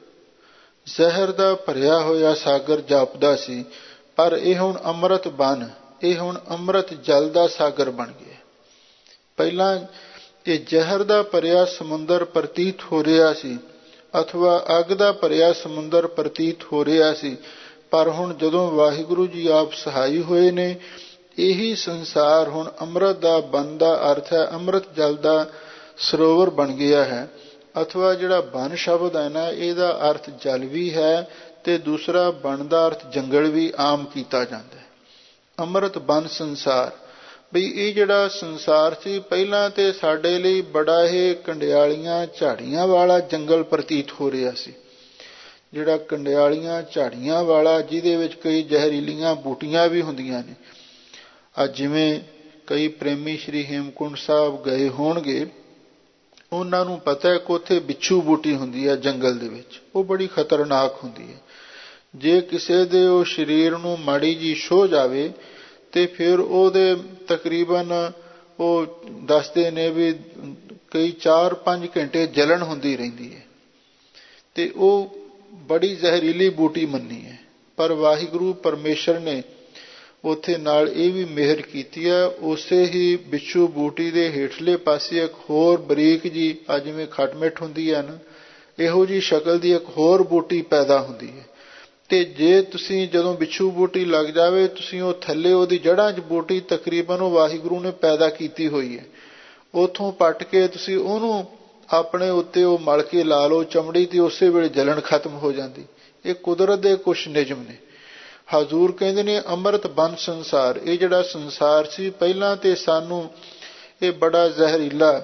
ਜ਼ਹਿਰ ਦਾ ਭਰਿਆ ਹੋਇਆ ਸਾਗਰ ਜਾਪਦਾ ਸੀ, ਪਰ ਇਹ ਹੁਣ ਅੰਮ੍ਰਿਤ ਬਨ, ਇਹ ਹੁਣ ਅੰਮ੍ਰਿਤ ਜਲ ਦਾ ਸਾਗਰ ਬਣ ਗਿਆ। ਪਹਿਲਾਂ ਇਹ ਜ਼ਹਿਰ ਦਾ ਭਰਿਆ ਸਮੁੰਦਰ ਪ੍ਰਤੀਤ ਹੋ ਰਿਹਾ ਸੀ, ਅਥਵਾ ਅੱਗ ਦਾ ਭਰਿਆ ਸਮੁੰਦਰ ਪ੍ਰਤੀਤ ਹੋ ਰਿਹਾ ਸੀ, ਪਰ ਹੁਣ ਜਦੋਂ ਵਾਹਿਗੁਰੂ ਜੀ ਆਪ ਸਹਾਈ ਹੋਏ ਨੇ, ਇਹੀ ਸੰਸਾਰ ਹੁਣ ਅੰਮ੍ਰਿਤ ਦਾ ਬਨ ਦਾ ਅਰਥ ਹੈ ਅੰਮ੍ਰਿਤ ਜਲ ਦਾ ਸਰੋਵਰ ਬਣ ਗਿਆ ਹੈ। ਅਥਵਾ ਜਿਹੜਾ ਬਨ ਸ਼ਬਦ ਹੈ ਨਾ, ਇਹਦਾ ਅਰਥ ਜਲ ਵੀ ਹੈ ਤੇ ਦੂਸਰਾ ਬਨ ਦਾ ਅਰਥ ਜੰਗਲ ਵੀ ਆਮ ਕੀਤਾ ਜਾਂਦਾ ਹੈ। ਅੰਮ੍ਰਿਤ ਬਨ ਸੰਸਾਰ ਬਈ ਇਹ ਜਿਹੜਾ ਸੰਸਾਰ ਸੀ ਪਹਿਲਾਂ ਤੇ ਸਾਡੇ ਲਈ ਬੜਾ ਇਹ ਕੰਡਿਆਲੀਆਂ ਝਾੜੀਆਂ ਵਾਲਾ ਜੰਗਲ ਪ੍ਰਤੀਤ ਹੋ ਰਿਹਾ ਸੀ। ਜਿਹੜਾ ਕੰਡਿਆਲੀਆਂ ਝਾੜੀਆਂ ਵਾਲਾ, ਜਿਹਦੇ ਵਿੱਚ ਕਈ ਜ਼ਹਿਰੀਲੀਆਂ ਬੂਟੀਆਂ ਵੀ ਹੁੰਦੀਆਂ ਨੇ। ਅੱਜ ਜਿਵੇਂ ਕਈ ਪ੍ਰੇਮੀ ਸ਼੍ਰੀ ਹੇਮਕੁੰਟ ਸਾਹਿਬ ਗਏ ਹੋਣਗੇ, ਉਹਨਾਂ ਨੂੰ ਪਤਾ ਹੈ ਕਿ ਉੱਥੇ ਬਿੱਛੂ ਬੂਟੀ ਹੁੰਦੀ ਹੈ ਜੰਗਲ ਦੇ ਵਿੱਚ, ਉਹ ਬੜੀ ਖਤਰਨਾਕ ਹੁੰਦੀ ਹੈ। ਜੇ ਕਿਸੇ ਦੇ ਉਹ ਸਰੀਰ ਨੂੰ ਮਾੜੀ ਜੀ ਛੋਹ ਜਾਵੇ ਤੇ ਫਿਰ ਉਹਦੇ ਤਕਰੀਬਨ ਉਹ ਦੱਸਦੇ ਨੇ ਵੀ ਕਈ 4-5 ਘੰਟੇ ਜਲਣ ਹੁੰਦੀ ਰਹਿੰਦੀ ਹੈ, ਤੇ ਉਹ ਬੜੀ ਜ਼ਹਿਰੀਲੀ ਬੂਟੀ ਮੰਨੀ ਹੈ। ਪਰ ਵਾਹਿਗੁਰੂ ਪਰਮੇਸ਼ਰ ਨੇ ਉੱਥੇ ਨਾਲ ਇਹ ਵੀ ਮਿਹਰ ਕੀਤੀ ਹੈ, ਉਸੇ ਹੀ ਬਿੱਛੂ ਬੂਟੀ ਦੇ ਹੇਠਲੇ ਪਾਸੇ ਇੱਕ ਹੋਰ ਬਰੀਕ ਜੀ, ਜਿਵੇਂ ਖੱਟ ਮਿੱਠ ਹੁੰਦੀ ਹੈ ਨਾ, ਇਹੋ ਜਿਹੀ ਸ਼ਕਲ ਦੀ ਇੱਕ ਹੋਰ ਬੂਟੀ ਪੈਦਾ ਹੁੰਦੀ ਹੈ। ਤੇ ਜੇ ਤੁਸੀਂ ਜਦੋਂ ਬਿੱਛੂ ਬੂਟੀ ਲੱਗ ਜਾਵੇ, ਤੁਸੀਂ ਉਹ ਥੱਲੇ ਉਹਦੀ ਜੜ੍ਹਾਂ 'ਚ ਬੂਟੀ ਤਕਰੀਬਨ ਉਹ ਵਾਹਿਗੁਰੂ ਨੇ ਪੈਦਾ ਕੀਤੀ ਹੋਈ ਹੈ, ਉੱਥੋਂ ਪੱਟ ਕੇ ਤੁਸੀਂ ਉਹਨੂੰ ਆਪਣੇ ਉੱਤੇ ਉਹ ਮਲ ਕੇ ਲਾ ਲਓ ਚਮੜੀ, ਤੇ ਉਸੇ ਵੇਲੇ ਜਲਣ ਖਤਮ ਹੋ ਜਾਂਦੀ। ਇਹ ਕੁਦਰਤ ਦੇ ਕੁਛ ਨਿਯਮ ਨੇ। ਹਜ਼ੂਰ ਕਹਿੰਦੇ ਨੇ ਅੰਮ੍ਰਿਤ ਬਨ ਸੰਸਾਰ, ਇਹ ਜਿਹੜਾ ਸੰਸਾਰ ਸੀ ਪਹਿਲਾਂ ਤੇ ਸਾਨੂੰ ਇਹ ਬੜਾ ਜ਼ਹਿਰੀਲਾ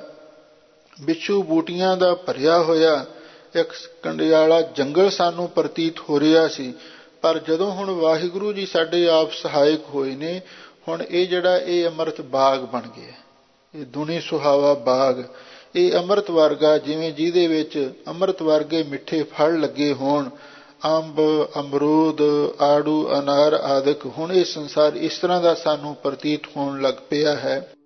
ਬਿੱਛੂ ਬੂਟੀਆਂ ਦਾ ਭਰਿਆ ਹੋਇਆ ਇੱਕ ਕੰਡਿਆਲਾ ਜੰਗਲ ਸਾਨੂੰ ਪ੍ਰਤੀਤ ਹੋ ਰਿਹਾ ਸੀ, ਪਰ ਜਦੋਂ ਹੁਣ ਵਾਹਿਗੁਰੂ ਜੀ ਸਾਡੇ ਆਪ ਸਹਾਇਕ ਹੋਏ ਨੇ, ਹੁਣ ਇਹ ਜਿਹੜਾ ਇਹ ਅੰਮ੍ਰਿਤ ਬਾਗ ਬਣ ਗਿਆ। ਇਹ ਦੁਨੀ ਸੁਹਾਵਾ ਬਾਗ, ਇਹ ਅੰਮ੍ਰਿਤ ਵਰਗਾ, ਜਿਵੇਂ ਜਿਹਦੇ ਵਿੱਚ ਅੰਮ੍ਰਿਤ ਵਰਗੇ ਮਿੱਠੇ ਫਲ ਲੱਗੇ ਹੋਣ, ਅੰਬ, ਅਮਰੂਦ, ਆੜੂ, ਅਨਾਰ ਆਦਿਕ, ਹੁਣ ਇਹ ਸੰਸਾਰ ਇਸ ਤਰ੍ਹਾਂ ਦਾ ਸਾਨੂੰ ਪ੍ਰਤੀਤ ਹੋਣ ਲੱਗ ਪਿਆ ਹੈ।